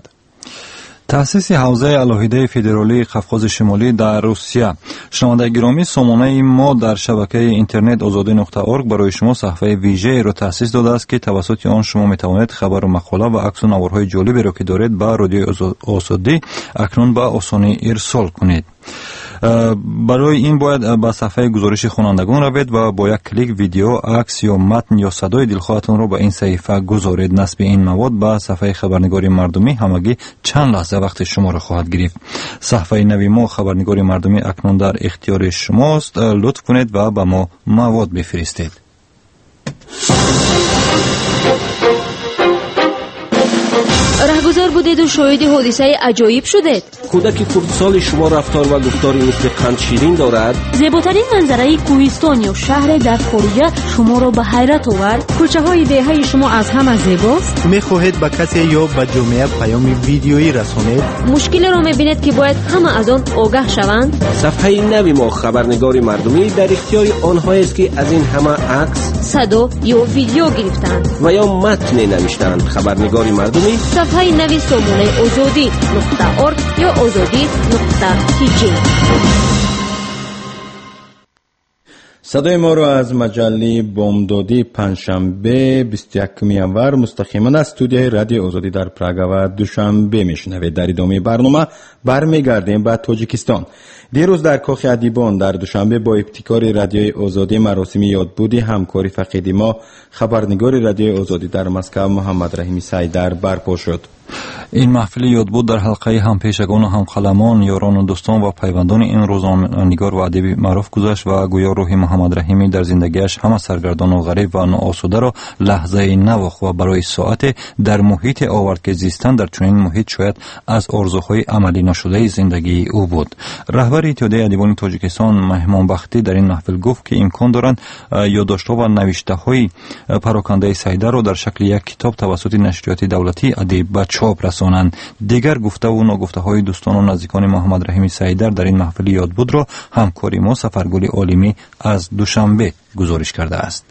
تأسیس حوزه علاهیده فدرالی قفقاز شمالی در روسیه. شنونده گرامی، سامانه ما در شبکه اینترنت آزادی نقطه اورگ برای شما صفحه ویژه را تأسیس داده است که توسط آن شما می توانید خبر و مقاله و عکس و نوارهای جالبی را که دارید به رادیوی آزادی اکنون به آسانی ارسال کنید. برای این باید به صفحه گزارش خوانندگان روید و با یک کلیک ویدیو، عکس یا متن یا صدای دلخواهتان را به این صفحه گذارید. نصب این مواد به صفحه خبرنگاری مردمی همگی چند لحظه وقت شما را خواهد گرفت. صفحه نوی ما خبرنگاری مردمی اکنون در اختیار شماست. لطف کنید و به ما مواد بفرستید. رهگذار بودید و شاهد حادثه عجایب شدید. کودک خردسال شما رفتار و گفتاری مثل قند شیرین دارد. زیباترین منظره کوهستان یا شهر در خارج شما را به حیرت آورد. کوچه های دهه شما از همه زیباست. می خواهید به کسی یا به جامعه پیام ویدیویی رسانید. مشکل را می بینید که باید همه از آن آگاه شوند. صفحه نوی ما خبرنگاری مردمی در اختیار آنهایی است که از این همه عکس، صدا یا ویدیو گرفتند و یا متن نوشتند. خبرنگاری مردمی صفحه نوی سامانه آزادی نقطه اورگ یا آزادی نقطه تیجی. صدای ما را از مجله بامدادی پنجشنبه بیست و یکم ینور مستقیما از استودیوی رادیو آزادی در پراگ و دوشنبه میشنوید. در ادامه برنامه برمیگردیم به تاجیکستان. دیروز در کاخ ادیبان در دوشنبه با ابتکار رادیو آزادی مراسم یادبودی همکاری فقیدی ما خبرنگار رادیو آزادی در مسکو محمد رحیمی سیدر برپا شد. این محفل یادبود در حلقه هم پیشگان و هم قلمان، یاران و دوستان و پیوندان این روزنامه‌نگار و ادیب معروف گذشت و گویا روح محمد رحیمی در زندگیش همه سرگردان و غریب و ناآسوده را لحظه نواخت و برای ساعت در محیط آورد که زیستن در چنین محیط شاید از آرزوهای عملی نشده زندگی او بود. رهبر اتحادیه ادیبان تاجیکستان مهمان بختی در این محفل گفت که امکان دارند یادداشت‌ها و نوشته‌های پراکنده سیدر را در شکل یک کتاب توسط نشریات دولتی ادیب به چاپ رسانند. دیگر گفته و ناگفته‌های دوستان و نزدیکان محمد رحیمی سیدر در این محفل یادبود را همکاری ما سفرگل عالمی از دوشنبه گزارش کرده است.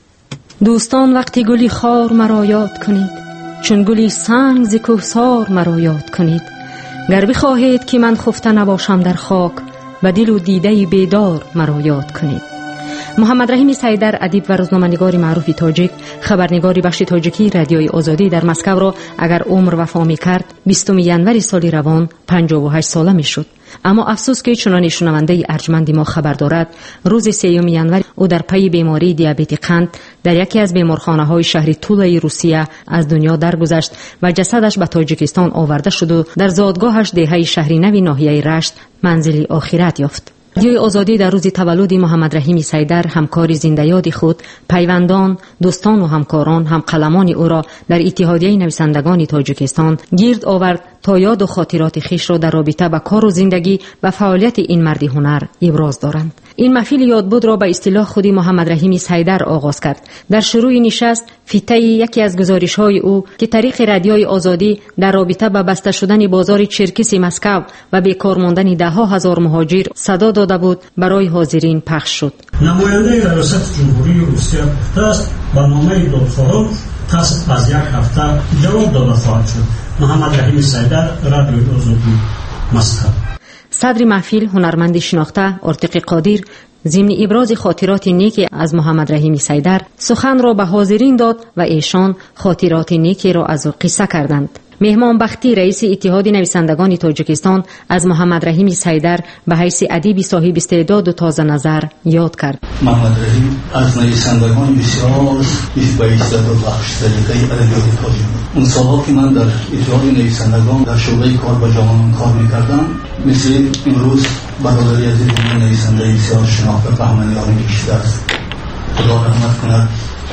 دوستان وقتی گلی خار مرا یاد کنید، چون گلی سنگ ز کوهسار مرا یاد کنید. گر بخواهید که من خفته نباشم در خاک، به دل و دیده بیدار مرا یاد کنید. محمد رحیمی سیدر ادیب و روزنامه‌نگار معروف تاجیک، خبرنگاری بخش تاجیکی رادیوی آزادی در مسکو را اگر عمر وفا می‌کرد بیستم ینوری سال روان پنجاه و هشت ساله می‌شد. اما افسوس که چنان شنونده ارجمندی ما خبر دارد، روز سوم ینور او در پی بیماری دیابت قند در یکی از بیمارخانه‌های شهر توله روسیه از دنیا درگذشت و جسدش به تاجیکستان آورده شد و در زادگاهش دهه شهری نوی ناحیه رشت منزل آخرت یافت. رادیوی آزادی در روز تولد محمد رحیمی سیدر همکار زنده یاد خود، پیوندان، دوستان و همکاران، هم قلمان او را در اتحادیه نویسندگان تاجیکستان گرد آورد تا یاد و خاطرات خویش را در رابطه با کار و زندگی و فعالیت این مرد هنر ابراز دارند. این محفل یادبود را به اصطلاح خودی محمد رحیمی سیدر آغاز کرد. در شروع نشست فیته یکی از گزارش‌های او که طریق رادیوی آزادی در رابطه با بسته شدن بازار چرکس مسکو و بیکار ماندن ده ها هزار مهاجر صدا داده بود برای حاضرین پخش شد. نماینده ریاست جمهوری روسیه گفته است با نامه دادخواهان پس از یک هفته جواب داده خواهد شد. محمد رحیمی سیدر، رادیوی آزادی، مسکو. صدر محفل هنرمند شناخته ارتقی قادر ضمن ابراز خاطرات نیکی از محمد رحیمی سیدر سخن را به حاضرین داد و ایشان خاطرات نیکی را از او قصه کردند. مهمان بختی رئیس اتحاد نویسندگان تاجیکستان از محمد رحیمی سیدر به حیث ادیب صاحب استعداد و تازه نظر یاد کرد. محمد رحیم از نویسندگان بسیار به استعداد بخش طریقه ادبیات تاجیک. اون سالها که من در اتحاد نویسندگان در شعبه کار با جوانان کار می‌کردم، مثل امروز برادری عزیز نویسنده بسیار شناخته بهمنیان کشیده است. خدا رحمت کند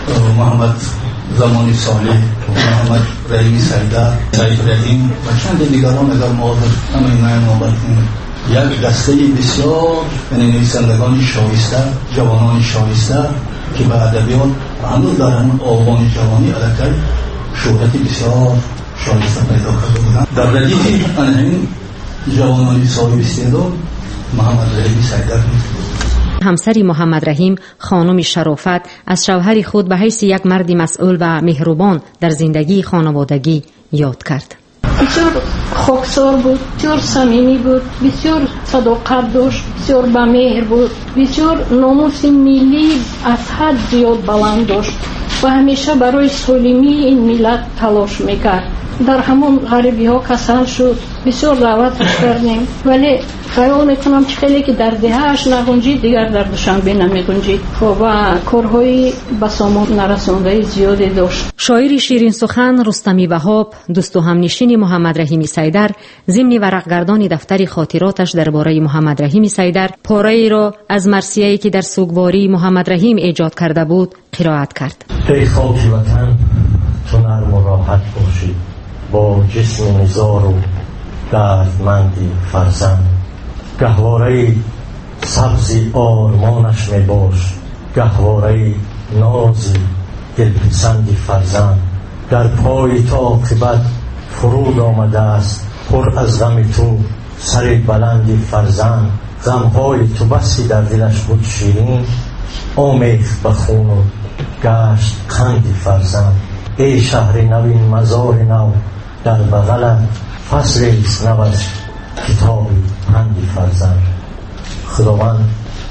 محمد زمانی صالح، محمد رحیمی سیدر، سعید رحیم و چند دیگران اگر ما همه اینای نوبت کنیم، یک دسته بسیار یعنی نویسندگان شایسته، جوانان شایسته که به ادبیات هنوز در همون آوان جوانی علاقه شهرت بسیار شایسته پیدا کرده بودند. در ردیف این جوانان صاحب استعداد محمد رحیمی سیدر بود. همسری محمد رحیم خانم شرافت از شوهر خود به حیث یک مرد مسئول و مهربان در زندگی خانوادگی یاد کرد. بسیار خاکسار بود، بسیار صمیمی بود، بسیار صداقت داشت، بسیار با مهر بود، بسیار ناموس ملی از حد زیاد بلند داشت و همیشه برای سالمی این ملت تلاش میکرد. در همون غریبی ها کسل شد، بسیار دعوتش کردیم، ولی خیال میکنم که خیلی که در دههش نگنجید دیگر در دوشنبه نمیگنجید و کارهای بسامون نرسانده زیادی داشت. شاعر شیرین سخن رستمی وهاب، دوست و همنشین محمد رحیمی سیدر، ضمن ورقگردان دفتر خاطراتش درباره محمد رحیمی سیدر پاره‌ای را از مرثیه‌ای که در سوگواری محمد رحیم ایجاد کرده بود قرائت کرد. ای خاک وطن تو نرم و راحت باشی، با جسم نزار و دردمندی فرزند، گهواره سبزی آرمانش می باش، گهواره نازی دلپسندی فرزند، در پای تا عاقبت فرود آمده است پر از غم تو سر بلندی فرزند، غمهای تو بسی در دلش بود شیرین، آمیخت به خون و گشت قندی فرزند. ای شهر نوین مزار نو، در بغلت فصل ایست نوش کتابی پندی فرزند. خداوند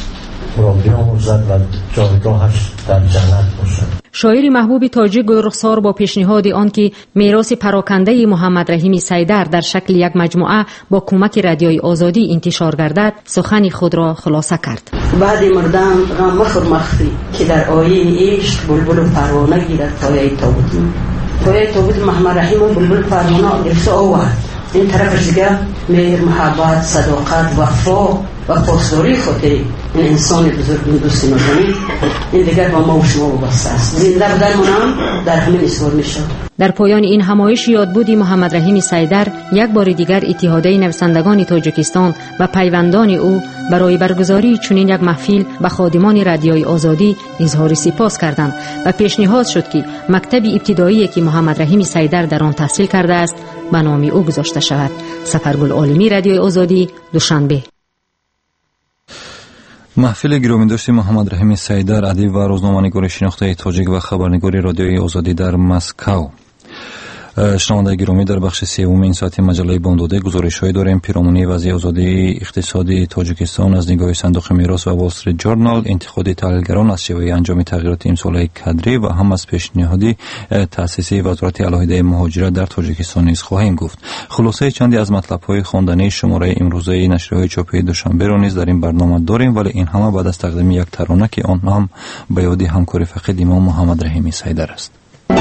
را بیامرزد و جایگاهش در جنت باشد. شاعر محبوب تاجیک گلرخسار با پیشنهاد آن که میراث پراکنده محمد رحیمی سیدر در شکل یک مجموعه با کمک رادیوی آزادی انتشار گردد سخن خود را خلاصه کرد. بعد مردن غم مخور مخفی که در آیین عشق بلبل و پروانه گیرد پایه تابوت. پایه تو بود محمد رحیم و بلبل فرمانا گرفته آورد. این طرفش دیگه مهر، محبت، صداقت، وفا و پاسداری خاطر این انسان بزرگ این دوست مردمی این دیگر با ما و شما وابسته است. زنده بودن هم در همین اسوار میشه. در پایان این همایش یادبودی محمد رحیم سیدر یک بار دیگر اتحادیه نویسندگان تاجیکستان و پیوندان او برای برگزاری چنین یک محفل به خادمان رادیوی آزادی اظهار سپاس کردند و پیشنهاد شد که مکتب ابتدایی که محمد رحیم سیدر در آن تحصیل کرده است به نام او گذاشته شود. سفرگل عالمی رادیوی آزادی، دوشنبه. محفل گرامی داشت محمد رحیم سیدر، ادیب و روزنامه‌نگار شناخته تاجیک و خبرنگار رادیوی آزادی در مسکو. شنوندگان گرامی، در بخش سوم این ساعت مجله بامداده گزارش‌هایی داریم. پیرامون وضع آزادی اقتصادی تاجیکستان از نگاه صندوق میراث و وال استریت جورنال، انتقاد تحلیلگران از شیوه انجام تغییرات امسال کادری و هم از پیشنهاد تأسیس وزارت علاهده مهاجرت در تاجیکستان نیز خواهیم گفت. خلاصه چندی از مطلب‌های خواندنی شماره امروزه نشریه‌های چاپی دوشنبه را نیز در این برنامه داریم، ولی این همه بعد از تقدیم یک ترانه که آن هم به یاد همکار فقید امام محمد رحیم سیدر است.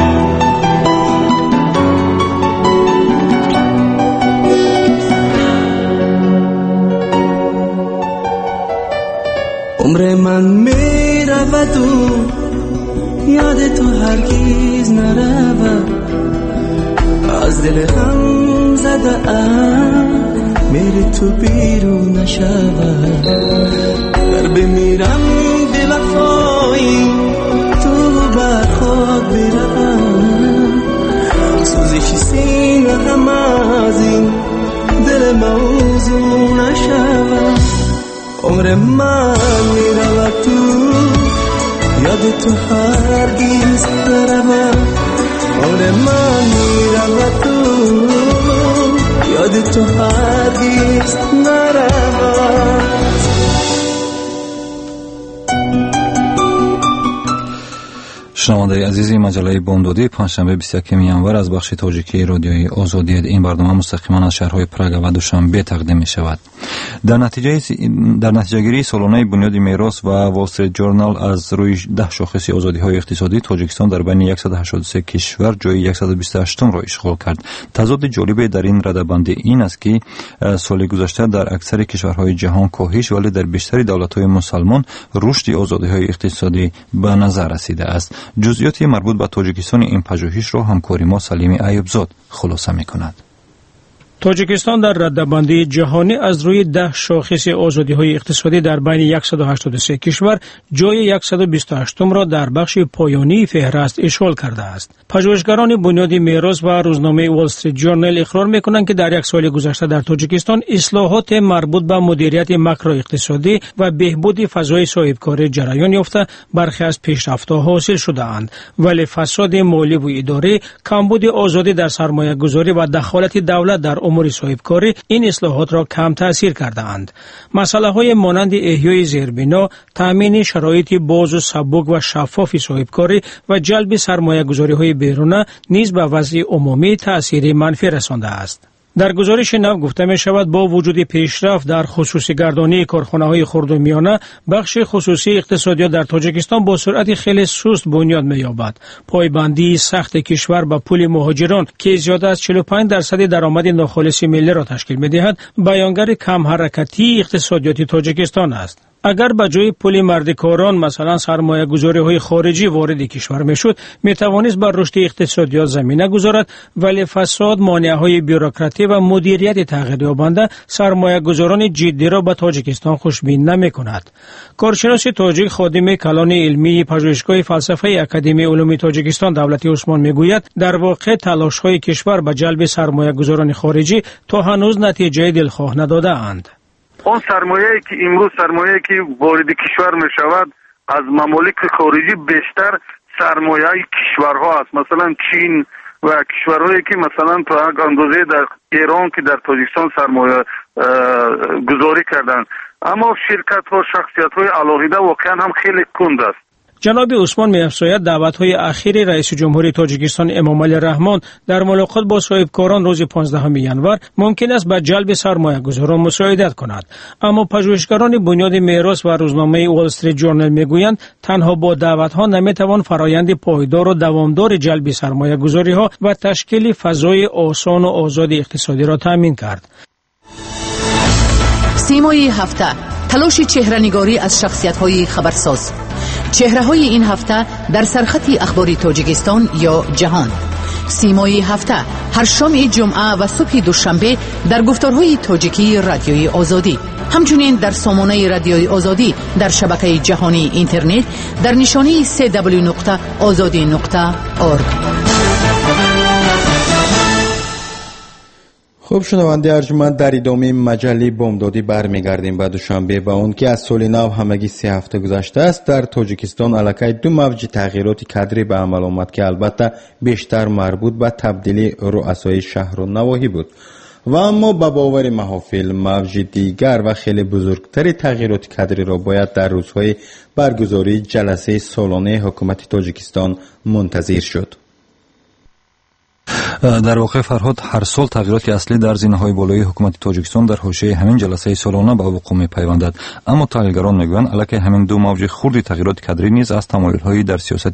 عمر من می رود و یاد تو هرگیز نرود، از دل هم زده ام میری تو بیرون نشود. در بمیرم به وفایی تو بر خود بروم، سوزش سینه هم از این دل موضوع نشود. عمر من می رود تو یاد تو هرگیز نرود، عمر من می رود تو یاد تو هرگیز نرود. شنونده عزیزی، مجله بامدادی پنجشنبه بیست و یکم ژانویه از بخش تاجیکی رادیوی آزادی این برنامه مستقیما از شهرهای پراگ و دوشنبه تقدیم می شود. در نتیجه در نتیجه گیری سالانه بنیاد میراث و وال استریت جورنال از روی ده شاخص آزادی های اقتصادی تاجیکستان در بین صد و هشتاد و سه کشور جای صد و بیست و هشت را اشغال کرد. تضاد جالب در این رده‌بندی این است که سال گذشته در اکثر کشورهای جهان کاهش، ولی در بیشتر دولت‌های مسلمان رشد آزادی های اقتصادی به نظر رسیده است. جزئیات مربوط به تاجیکستان این پژوهش را همکار ما سلیم ایوبزاد خلاصه می‌کند. تاجیکستان در رده‌بندی جهانی از روی ده شاخص آزادی‌های اقتصادی در بین صد و هشتاد و سه کشور جای صد و بیست و هشت را در بخش پایانی فهرست اشغال کرده است. پژوهشگران بنیاد میراث و روزنامه وال استریت جورنال اقرار می‌کنند که در یک سال گذشته در تاجیکستان اصلاحات مربوط به مدیریت ماکرو اقتصادی و بهبود فضای صاحبکاری جریان یافته، برخی از پیشرفت‌ها حاصل شده‌اند، ولی فساد مالی و اداری، کمبود آزادی در سرمایه‌گذاری و دخالت دولت در امور صاحبکاری این اصلاحات را کم تأثیر کرده اند. مسئله های مانند احیای زیربنا، تامین شرایط باز و سبک و شفاف صاحبکاری و جلب سرمایه گذاری های بیرونه نیز به وضع عمومی تأثیر منفی رسانده است. در گزارش نو گفته می شود با وجود پیشرفت در خصوصی گردانی کارخانه‌های خرد و میانه، بخش خصوصی اقتصادیات در تاجیکستان با سرعت خیلی سست بنیاد می‌یابد. پایبندی سخت کشور به پول مهاجران که زیاده از چهل و پنج درصد درآمد ناخالص ملی را تشکیل می‌دهد، بیانگر کم حرکتی اقتصادیاتی تاجیکستان است. اگر به جای پول مردکاران مثلا سرمایه گذاری های خارجی وارد کشور می شد، می توانست بر رشد اقتصادیات زمینه گذارد، ولی فساد، مانع های بیروکراتی و مدیریت تغییر یابنده سرمایه گذاران جدی را به تاجیکستان خوشبین نمی کند. کارشناس تاجیک خادم کلان علمی پژوهشگاه فلسفه اکادمی علوم تاجیکستان دولتی عثمان می گوید در واقع تلاش های کشور به جلب سرمایه گذاران خارجی تا هنوز نتیجه دلخواه نداده اند. آن سرمایه‌ای که امروز سرمایه‌ای که وارد کشور می شود از ممالک خارجی بیشتر سرمایه کشورها است، مثلا چین و کشورهایی که مثلا تا یک اندازه در ایران که در تاجیکستان سرمایه گذاری کردند، اما شرکت ها شخصیت های علاهیده واقعا هم خیلی کند است. جناب عثمان می‌افزاید دعوت‌های اخیر رئیس جمهوری تاجیکستان امامعلی رحمان در ملاقات با صاحبکاران روز پانزدهم ژانویه ممکن است به جلب سرمایه‌گذاران مساعدت کند، اما پژوهشگران بنیاد میراث و روزنامه وال استریت جورنال میگویند تنها با دعوت‌ها نمی‌توان فرآیند پایدار و دوامدار جلب سرمایه‌گذاری‌ها و تشکیل فضای آسان و آزاد اقتصادی را تامین کرد. سیمای هفته، تلاش چهره‌نگاری از شخصیت‌های خبرساز. چهره‌های این هفته در سرخط اخباری تاجیکستان یا جهان. سیمای هفته هر شام جمعه و صبح دوشنبه در گفتارهای تاجیکی رادیوی آزادی، همچنین در سامانه رادیوی آزادی در شبکه جهانی اینترنت در نشانی سه دبلیو نقطه آزادی نقطه اورگ. خوب شنونده ارجمند، در ادامه مجله بامدادی برمیگردیم به دوشنبه و اون که از سال نو همگی سه هفته گذشته است. در تاجیکستان علاقه دو موج تغییرات کادری به عمل آمد که البته بیشتر مربوط به تبدیلی رؤسای شهر و نواحی بود و اما به باور محافل موج دیگر و خیلی بزرگتر تغییرات کادری را باید در روزهای برگزاری جلسه سالانه حکومت تاجیکستان منتظر شد. در واقع فرهاد، هر سال تغییرات اصلی در زینه‌های بالای حکومت تاجیکستان در حوزه همین جلسه سالانه به وقوع می‌پیوندد، اما تحلیلگران میگویند علاوه همین دو موج خرد تغییرات کادری نیز از تمایل‌های در سیاست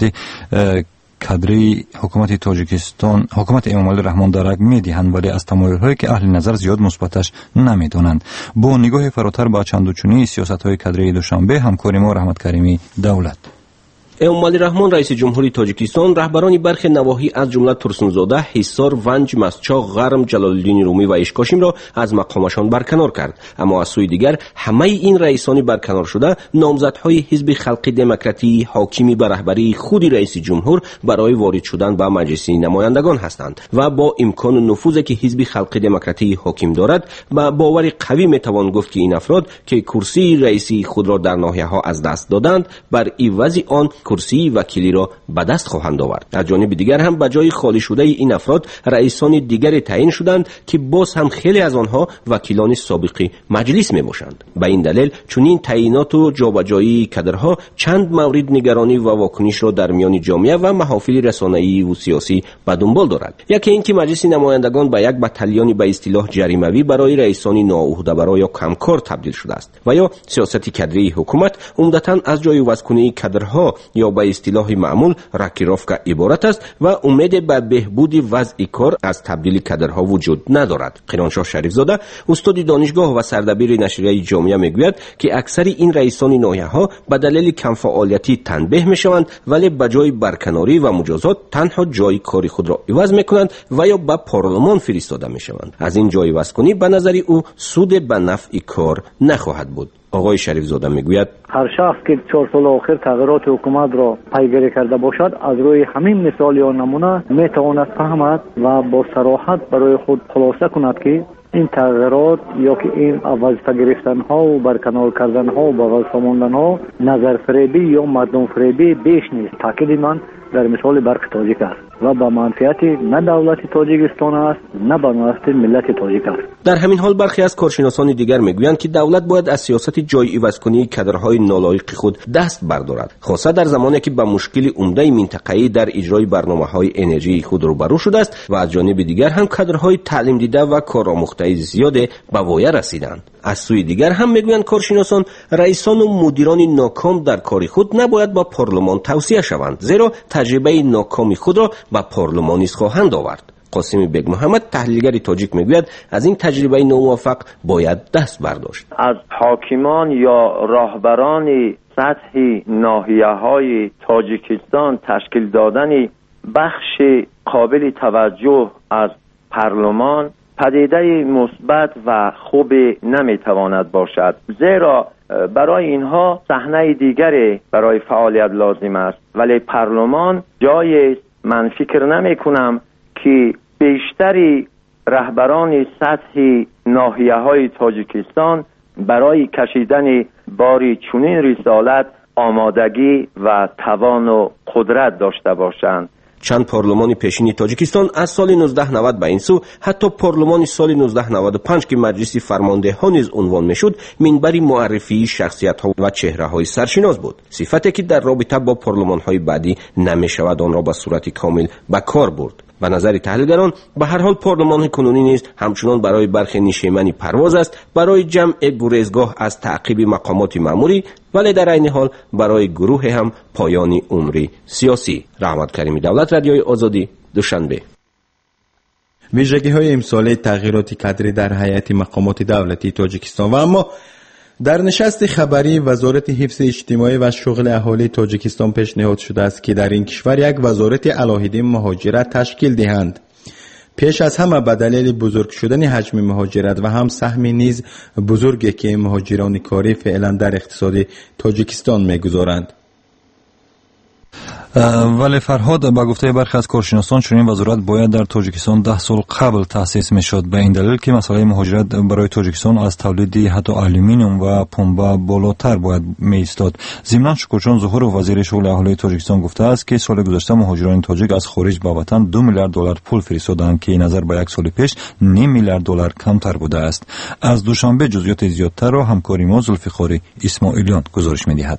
کادری حکومت تاجیکستان حکومت امامعلی رحمان درک می‌دهند، ولی از تمایل‌هایی که اهل نظر زیاد مثبتش نمی‌دانند. با نگاه فراتر به چندوچنی سیاست‌های کادری دوشنبه، همکار ما رحمت کریمی دولت. امامعلی رحمان رئیس جمهوری تاجیکستان رهبران برخی نواحی از جمله ترسونزاده، حصار، ونج، مسچاق، غرم، جلالالدین رومی و اشکاشیم را از مقامشان برکنار کرد، اما از سوی دیگر همه این رئیسان برکنار شده نامزدهای حزب خلق دموکراتی حاکمی بر رهبری خود رئیس جمهور برای وارد شدن به مجلس نمایندگان هستند و با امکان و نفوذی که حزب خلق دموکراتی حاکم دارد با باور قوی میتوان گفت که این افراد که کرسی رئیسی خود را در ناحیه‌ها از دست دادند بر عوض آن کرسی وکیلی را به دست خواهند آورد. از جانب دیگر هم به جای خالی شده این افراد رئیسان دیگری تعیین شدند که باز هم خیلی از آنها وکیلان سابق مجلس می باشند. به این دلیل چنین تعیینات و جابجایی کادرها چند مورد نگرانی و واکنش را در میان جامعه و محافل رسانه‌ای و سیاسی به دنبال دارد. یکی اینکه مجلس نمایندگان به یک بتالیون به اصطلاح جریمه‌ای برای رئیسان ناعهده‌برا یا کمکار تبدیل شده است و یا سیاست کادری حکومت عمدتاً از جای وضع‌کنی کادرها یا به اصطلاح معمول راکیروفکا عبارت است و امید به بهبود وضع کار از تبدیل کادرها وجود ندارد. قیرانشاه شریفزاده استاد دانشگاه و سردبیر نشریه جامعه میگوید که اکثر این رئیسان ناحیه‌ها به دلیل کم فعالیتی تنبیه میشوند، ولی به جای برکناری و مجازات تنها جای کاری خود را عوض میکنند و یا به پارلمان فرستاده میشوند. از این جای عوض‌کنی به نظر او سود به نفع کار نخواهد بود. آقای شریفزاده میگوید هر شخص که چهار سال آخر تغییرات حکومت را پیگیری کرده باشد از روی همین مثال یا نمونه میتواند فهمد و با صراحت برای خود خلاصه کند که این تغییرات یا که این وظیفه گرفتن ها و برکنار کردن ها و به وظیفه ماندن ها نظر فریبی یا مردم فریبی بیش نیست. تاکید من در مثال برق تاجیک است و با منفعت نه دولت تاجیکستان است نه به منفعت ملت تاجیک است. در همین حال برخی از کارشناسان دیگر میگویند که دولت باید از سیاست جای عوض کنی کادرهای نالایق خود دست بردارد، خاصه در زمانی که به مشکل عمده منطقه‌ای در اجرای برنامه‌های انرژی خود روبرو شده است و از جانب دیگر هم کادرهای تعلیم دیده و کارآموخته زیاد به وایه رسیدند. از سوی دیگر هم میگویند کارشناسان رئیسان و مدیران ناکام در کار خود نباید با پارلمان توصیه شوند، زیرا تجربه ناکامی خود را به پارلمان نیز خواهند آورد. قاسم بیگ محمد تحلیلگر تاجیک میگوید از این تجربه ناموفق باید دست برداشت. از حاکمان یا راهبران سطحی ناحیه‌های تاجیکستان تشکیل دادن بخش قابل توجه از پارلمان پدیده مثبت و خوب نمیتواند باشد، زیرا برای اینها صحنه دیگری برای فعالیت لازم است، ولی پارلمان جای من فکر نمی کنم که بیشتری رهبران سطحی ناحیه‌های تاجیکستان برای کشیدن باری چنین رسالت آمادگی و توان و قدرت داشته باشند. چند پارلمان پیشین تاجیکستان از سال نوزده نود به این سو حتی پارلمان سال نوزده نود و پنج که مجلس فرمانده ها نیز عنوان میشد منبر معرفی شخصیت ها و چهره های سرشناس بود، صفتی که در رابطه با پارلمان های بعدی نمی شود آن را به صورت کامل به کار برد. به نظر تحلیلگران به هر حال پارلمان کنونی نیز همچنان برای برخی نشیمنی پرواز است برای جمع گریزگاه از تعقیب مقامات مأموری، ولی در عین حال برای گروه هم پایان عمری سیاسی. رحمت کریمی، دولت رادیوی آزادی، دوشنبه. ویژگی‌های امساله تغییرات کادری در هیئت مقامات دولتی تاجیکستان. و اما در نشست خبری وزارت حفظ اجتماعی و شغل اهالی تاجیکستان پیشنهاد شده است که در این کشور یک وزارت علاهده مهاجرت تشکیل دهند. پیش از همه به دلیل بزرگ شدن حجم مهاجرت و هم سهم نیز بزرگی که مهاجران کاری فعلا در اقتصاد تاجیکستان می‌گذارند. ولی فرهاد، با گفته برخی از کارشناسان چنین وزارت باید در تاجیکستان ده سال قبل تأسیس میشد، به این دلیل که مسئله مهاجرت برای تاجیکستان از تولید حتی آلومینیوم و پنبه بالاتر باید می ایستاد. ضمناً شکرجان ظهور وزیر شغل اهالی تاجیکستان گفته است که سال گذشته مهاجران تاجیک از خارج به وطن دو میلیارد دلار پول فرستادند که نظر به یک سال پیش نیم میلیارد دلار کمتر بوده است. از دوشنبه جزئیات زیادتر را همکاری ما زلفقاری اسماعیلیان گزارش می‌دهد.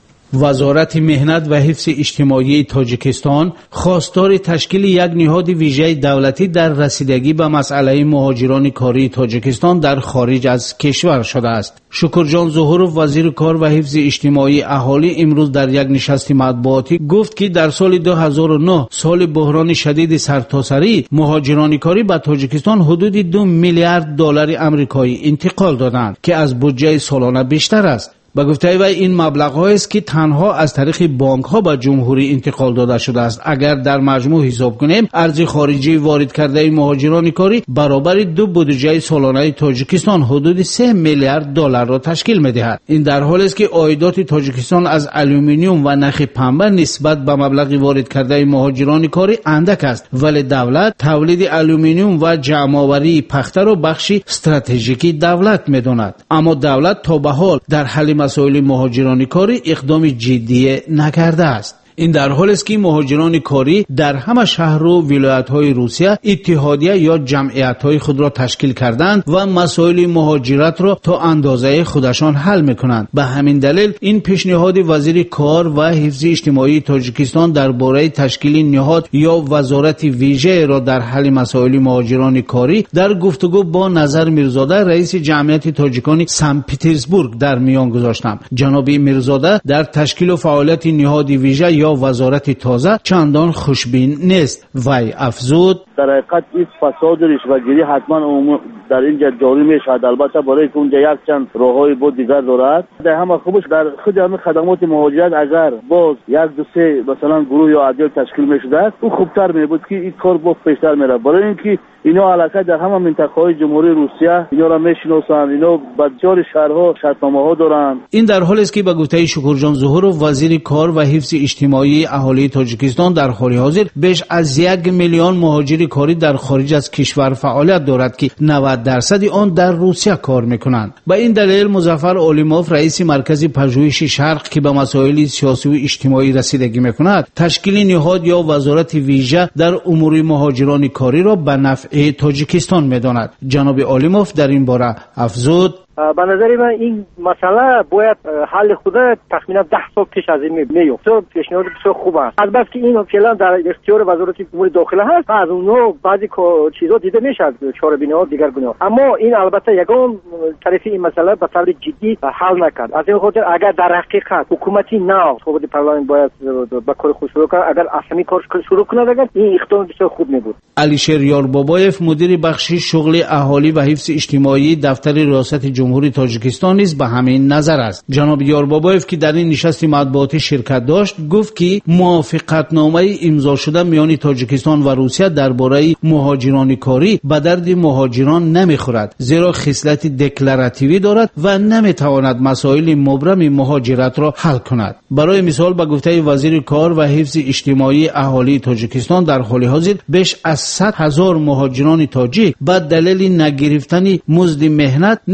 وزارت مهنت و حفظ اجتماعی تاجیکستان خواستار تشکیل یک نهاد ویژه دولتی در رسیدگی به مسئله مهاجران کاری تاجیکستان در خارج از کشور شده است. شکرجان ظهورov وزیر کار و حفظ اجتماعی اهالی امروز در یک نشست مطبوعاتی گفت که در سال دو هزار و نه، سال بحران شدید سرتاسری، مهاجران کاری به تاجیکستان حدود دو میلیارد دلار آمریکایی انتقال دادند که از بودجه سالانه بیشتر است. با گفته وی این مبلغ‌ها است که تنها از طریق بانک‌ها به جمهوری انتقال داده شده است. اگر در مجموع حساب کنیم ارز خارجی وارد کرده مهاجران کاری برابر دو بودجه سالانه تاجیکستان حدود سه میلیارد دلار را تشکیل می‌دهد. این در حالی است که عایدات تاجیکستان از آلومینیوم و نخ پنبه نسبت به مبلغ وارد کرده مهاجران کاری اندک است، ولی دولت تولید آلومینیوم و جمع‌آوری پخته را بخشی استراتژیکی دولت می‌داند. اما دولت تا به حال در حل مسائل مهاجران کاری اقدام جدی نکرده است. این در حالی است که مهاجران کاری در همه شهر و ولایت‌های روسیه اتحادیه یا جمعیت‌های خود را تشکیل کردند و مسائل مهاجرت را تا اندازه خودشان حل می‌کنند. به همین دلیل این پیشنهاد وزیر کار و حفظ اجتماعی تاجیکستان درباره تشکیل نهاد یا وزارت ویژه را در حل مسائل مهاجران کاری در گفتگو با نظر میرزاده رئیس جمعیت تاجیکان سن پترزبورگ در میان گذاشتم. جناب میرزاده در تشکیل و فعالیت نهاد ویژه یا وزارت تازه چندان خوشبین نیست. وی افزود در حقیقت این فساد رشوه‌گیری حتما در اینجا جاری میشود، البته برای که اونجا یک چند راههای بود دیگر دارد. در همه خوبش در خود همه خدمات مهاجرت اگر باز یک دو سه مثلا گروه یا عدل تشکیل میشد او خوبتر میبود که این کار با پیشتر میره، برای اینکه اینا علاقه در همه منطقه‌های جمهوری روسیه اینا را میشناسند، اینا بسیار شهرها شرطنامه‌ها دارند. این در حالی است که به گفته شکرجان ظهورov وزیر کار و حفظ اجتماعی اهالی تاجیکستان در حال حاضر بیش از یک میلیون مهاجر کاری در خارج از کشور فعالیت دارد که نود درصد آن در روسیه کار میکنند. به این دلیل مظفر اولیموف رئیس مرکز پژوهش شرق که به مسائل سیاسی و اجتماعی رسیدگی میکند تشکیل نهاد یا وزارت ویژه در امور مهاجران کاری را به نفع تاجیکستان میداند. جناب اولیموف در این باره افزود به نظر من این مسئله باید حل خود تخمینا ده سال پیش از این میفته. تو پیشنهاد بسیار خوب است. البته که این فعلا در اختیار وزارت امور داخله هست، از اونها بعضی چیزا دیده میشد، چهار بینه‌ها دیگر گونه، اما این البته یگان طرف این مسئله به طور جدی حل نکرد. از این خاطر اگر در حقیقت حکومتی نو خود پارلمان باید با کار خود شروع کنه، اگر اصلی کار شروع کنه اگر این اقدام بسیار خوب میبود. علیشیر یاربابایف مدیر بخش شغل اهالی و حفظ اجتماعی دفتر ریاست جمهوری تاجیکستان نیز به همین نظر است. جناب یاربابایف که در این نشست مطبوعاتی شرکت داشت گفت که موافقتنامه امضا شده میان تاجیکستان و روسیه درباره مهاجران کاری به درد مهاجران نمیخورد، زیرا خصلت دکلراتیوی دارد و نمیتواند مسائل مبرم مهاجرت را حل کند. برای مثال به گفته وزیر کار و حفظ اجتماعی اهالی تاجیکستان در حال حاضر بیش از صد هزار مهاجران تاجیک به دلیل نگرفتن مزد مهنت نمیتوانند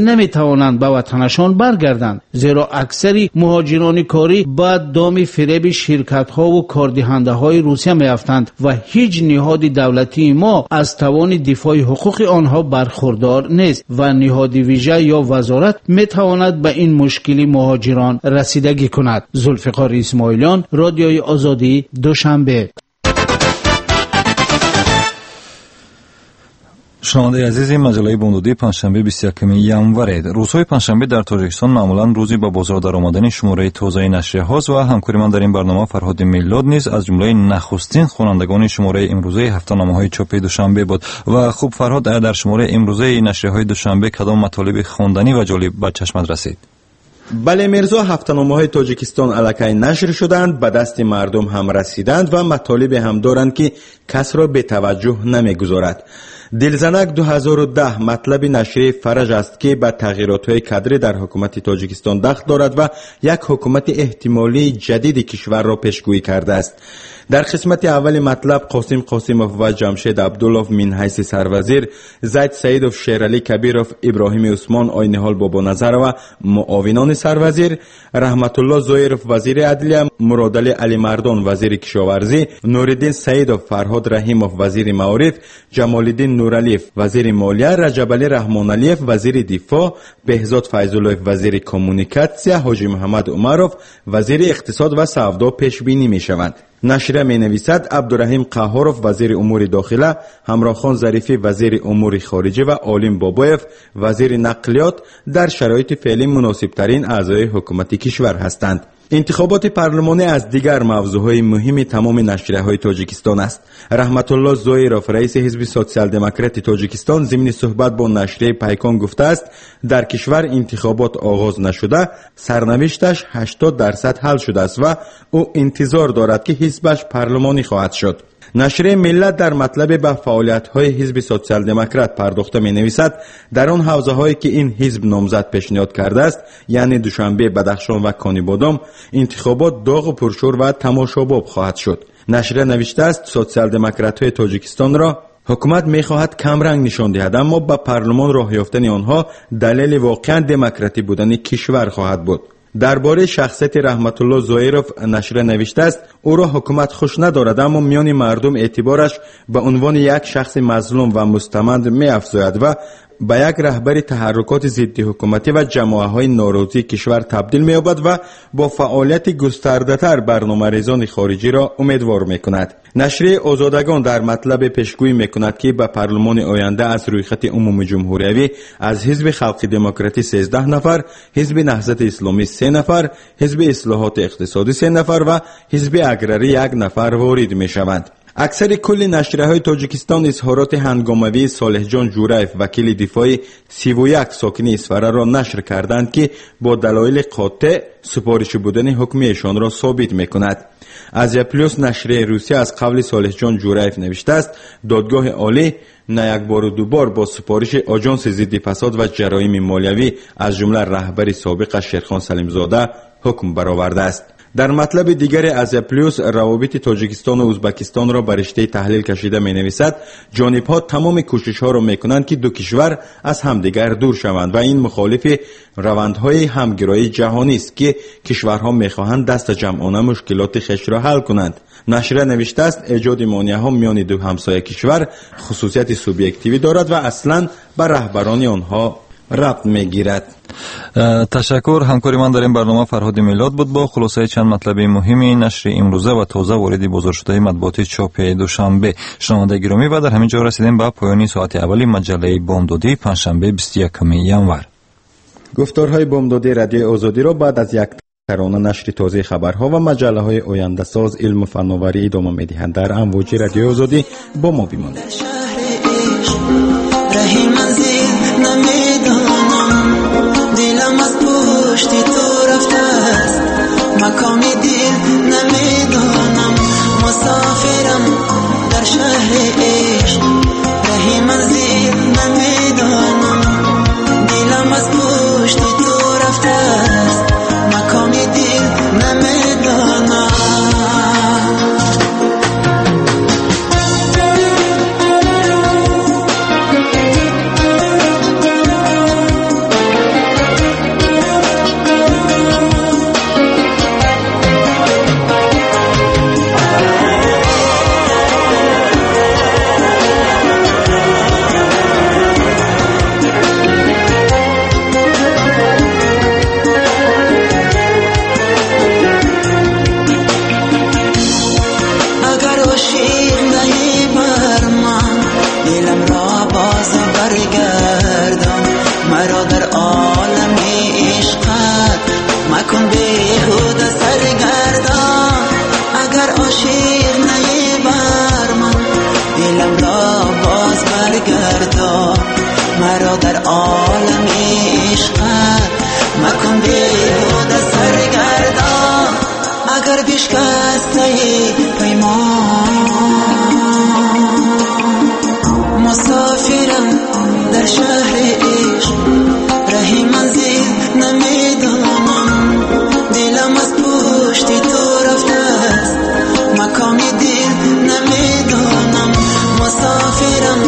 توانند به وطنشان برگردند، زیرا اکثر مهاجران کاری با دام فریب شرکت ها و کاردهنده های روسیه میافتند و هیچ نهاد دولتی ما از توان دفاع حقوق آنها برخوردار نیست و نهاد ویژه یا وزارت میتواند به این مشکلی مهاجران رسیدگی کند. ذوالفقار اسماعیلیان، رادیوی آزادی، دوشنبه. شنونده عزیز، مجله بامدادی پنجشنبه بیست و یکم ینور. روزهای پنجشنبه در تاجیکستان معمولا روزی با بازار درآمدن شماره تازه نشریه هاست و همکار من در این برنامه فرهاد میلاد نیز از جمله نخستین خوانندگان شماره امروزه هفته‌نامه های چاپ دوشنبه بود. و خوب فرهاد، در شماره امروزه نشریه های دوشنبه کدام مطالب خواندنی و جالب به چشمت رسید؟ بله مرزا، هفته‌نامه های تاجیکستان الکی نشر شدند، به دست مردم هم رسیدند و مطالب هم دارند که کس را به توجه نمیگذارد. دلزنک دو هزار و ده مطلب نشریه فرج است که به تغییرات‌های کادری در حکومت تاجیکستان دخل دارد و یک حکومت احتمالی جدید کشور را پیشگویی کرده است. در قسمت اول مطلب قاسم قاسموف و جمشید عبدالله من حیث سروزیر، زید سعیدوف، شیرعلی کبیروف، ابراهیم عثمان، آینحال بابا نظر و معاونان سروزیر، رحمت الله زویروف وزیر عدلیه، مرادعلی علی مردان وزیر کشاورزی، نورالدین سعیدوف، فرهاد رحیموف وزیر معارف، جمالالدین نورالیف وزیر مالیه، رجبعلی رحمانعلیف وزیر دفاع، بهزاد فیض‌الله وزیر کمونیکاسیا، حاجی محمد عمروف وزیر اقتصاد و سودا پیش بینی می شوند. نشریه می نویسد عبدالرحیم قهاروف وزیر امور داخله، همراخان ظریفی وزیر امور خارجه و عالم بابایف وزیر نقلیات در شرایط فعلی مناسب ترین اعضای حکومت کشور هستند. انتخابات پارلمانی از دیگر موضوعهای مهم تمام نشریه‌های تاجیکستان است. رحمت الله زویروف رئیس حزب سوسیال دموکرات تاجیکستان ضمن صحبت با نشریه پیکان گفته است در کشور انتخابات آغاز نشده، سرنوشتش هشتاد درصد حل شده است و او انتظار دارد که حزبش پارلمانی خواهد شد. نشریه ملت در مطلب به فعالیت‌های حزب سوسیال دموکرات پرداخته می‌نویسد در آن حوزه‌هایی که این حزب نامزد پیشنهاد کرده است، یعنی دوشنبه، بدخشان و کانیبادام، انتخابات داغ و پرشور و تماشاباب خواهد شد. نشریه نوشته است سوسیال دموکرات‌های تاجیکستان را حکومت می‌خواهد کمرنگ نشان دهد، اما با پارلمان راه یافتن آنها دلیل واقعاً دموکراتی بودن کشور خواهد بود. درباره شخصیت رحمت الله زویروف نشریه نوشته است او را حکومت خوش ندارد، اما میان مردم اعتبارش به عنوان یک شخص مظلوم و مستمند می‌افزاید و به یک رهبر تحرکات ضد حکومتی و جماعت‌های ناراضی کشور تبدیل می‌یابد و با فعالیت گسترده‌تر برنامه‌ریزان خارجی را امیدوار می‌کند. نشریه آزادگان در مطلب پیشگویی می‌کند که به پارلمان آینده از رویخط عموم جمهوریوی از حزب خلق دموکراتی سیزده نفر، حزب نهضت اسلامی سه نفر، حزب اصلاحات اقتصادی سه نفر و حزب اگراری یک نفر وارد می‌شوند. اکثر کل نشریه‌های تاجیکستان اظهارات هنگاموی صالح جان جورایف وکیل دفاعی سی و یک ساکن اسفره را نشر کردند که با دلایل قاطع سپارش بودن حکم ایشان را ثابت می‌کند. ازیا پلوس نشریه روسیه از قول صالح جان جورایف نوشته است دادگاه عالی نه یک بار و دو بار با سپارش آژانس ضد فساد و جرایم مالیوی از جمله رهبر سابق شیرخان سلیمزاده حکم برآورده است. در مطلب دیگر ازیا پلوس روابط تاجیکستان و ازبکستان را بر رشته تحلیل کشیده می نویسد جانب‌ها تمام کوشش ها را می کنند که دو کشور از همدیگر دور شوند و این مخالف روندهای همگرایی جهانی است که کشورها می خواهند دست جمعانه مشکلات خویش را حل کنند. نشریه نوشته است ایجاد مانع‌ها میان دو همسایه کشور خصوصیت سوبیکتیوی دارد و اصلاً به رهبران آنها ربط میگیرد. تشکر. همکاری من در این برنامه فرهاد میلاد بود با خلاصه چند مطلب مهمی نشر امروزه و تازه وارد بازار شده مطبوعات چاپ دوشنبه. شنونده گرامی، و در همین جا رسیدیم به پایان ساعت اولی مجله بامدادی پنجشنبه بیست و یکم ینور. گفتارهای بامدادی رادیو آزادی را بعد از یک ترانه نشر تازه خبرها و مجله های آینده ساز علم و فناوری ادامه می‌دهند. در امواج رادیو آزادی با ما بمانید. دلم از پشت تو رفته است، مکان دل نمیدانم، مسافرم در شهر عشق، راه منزل نمیدانم، دلم از پشت تو رفته است، مکان دل نمیدانم. سرگردان مرا در عالم عشقت مکن بیهوده سرگردان اگر بشکسته پیمان مسافرم در شهر عشق راه منزل نمیدانم دلم از پشت تو رفته است مکان دل نمیدانم مسافرم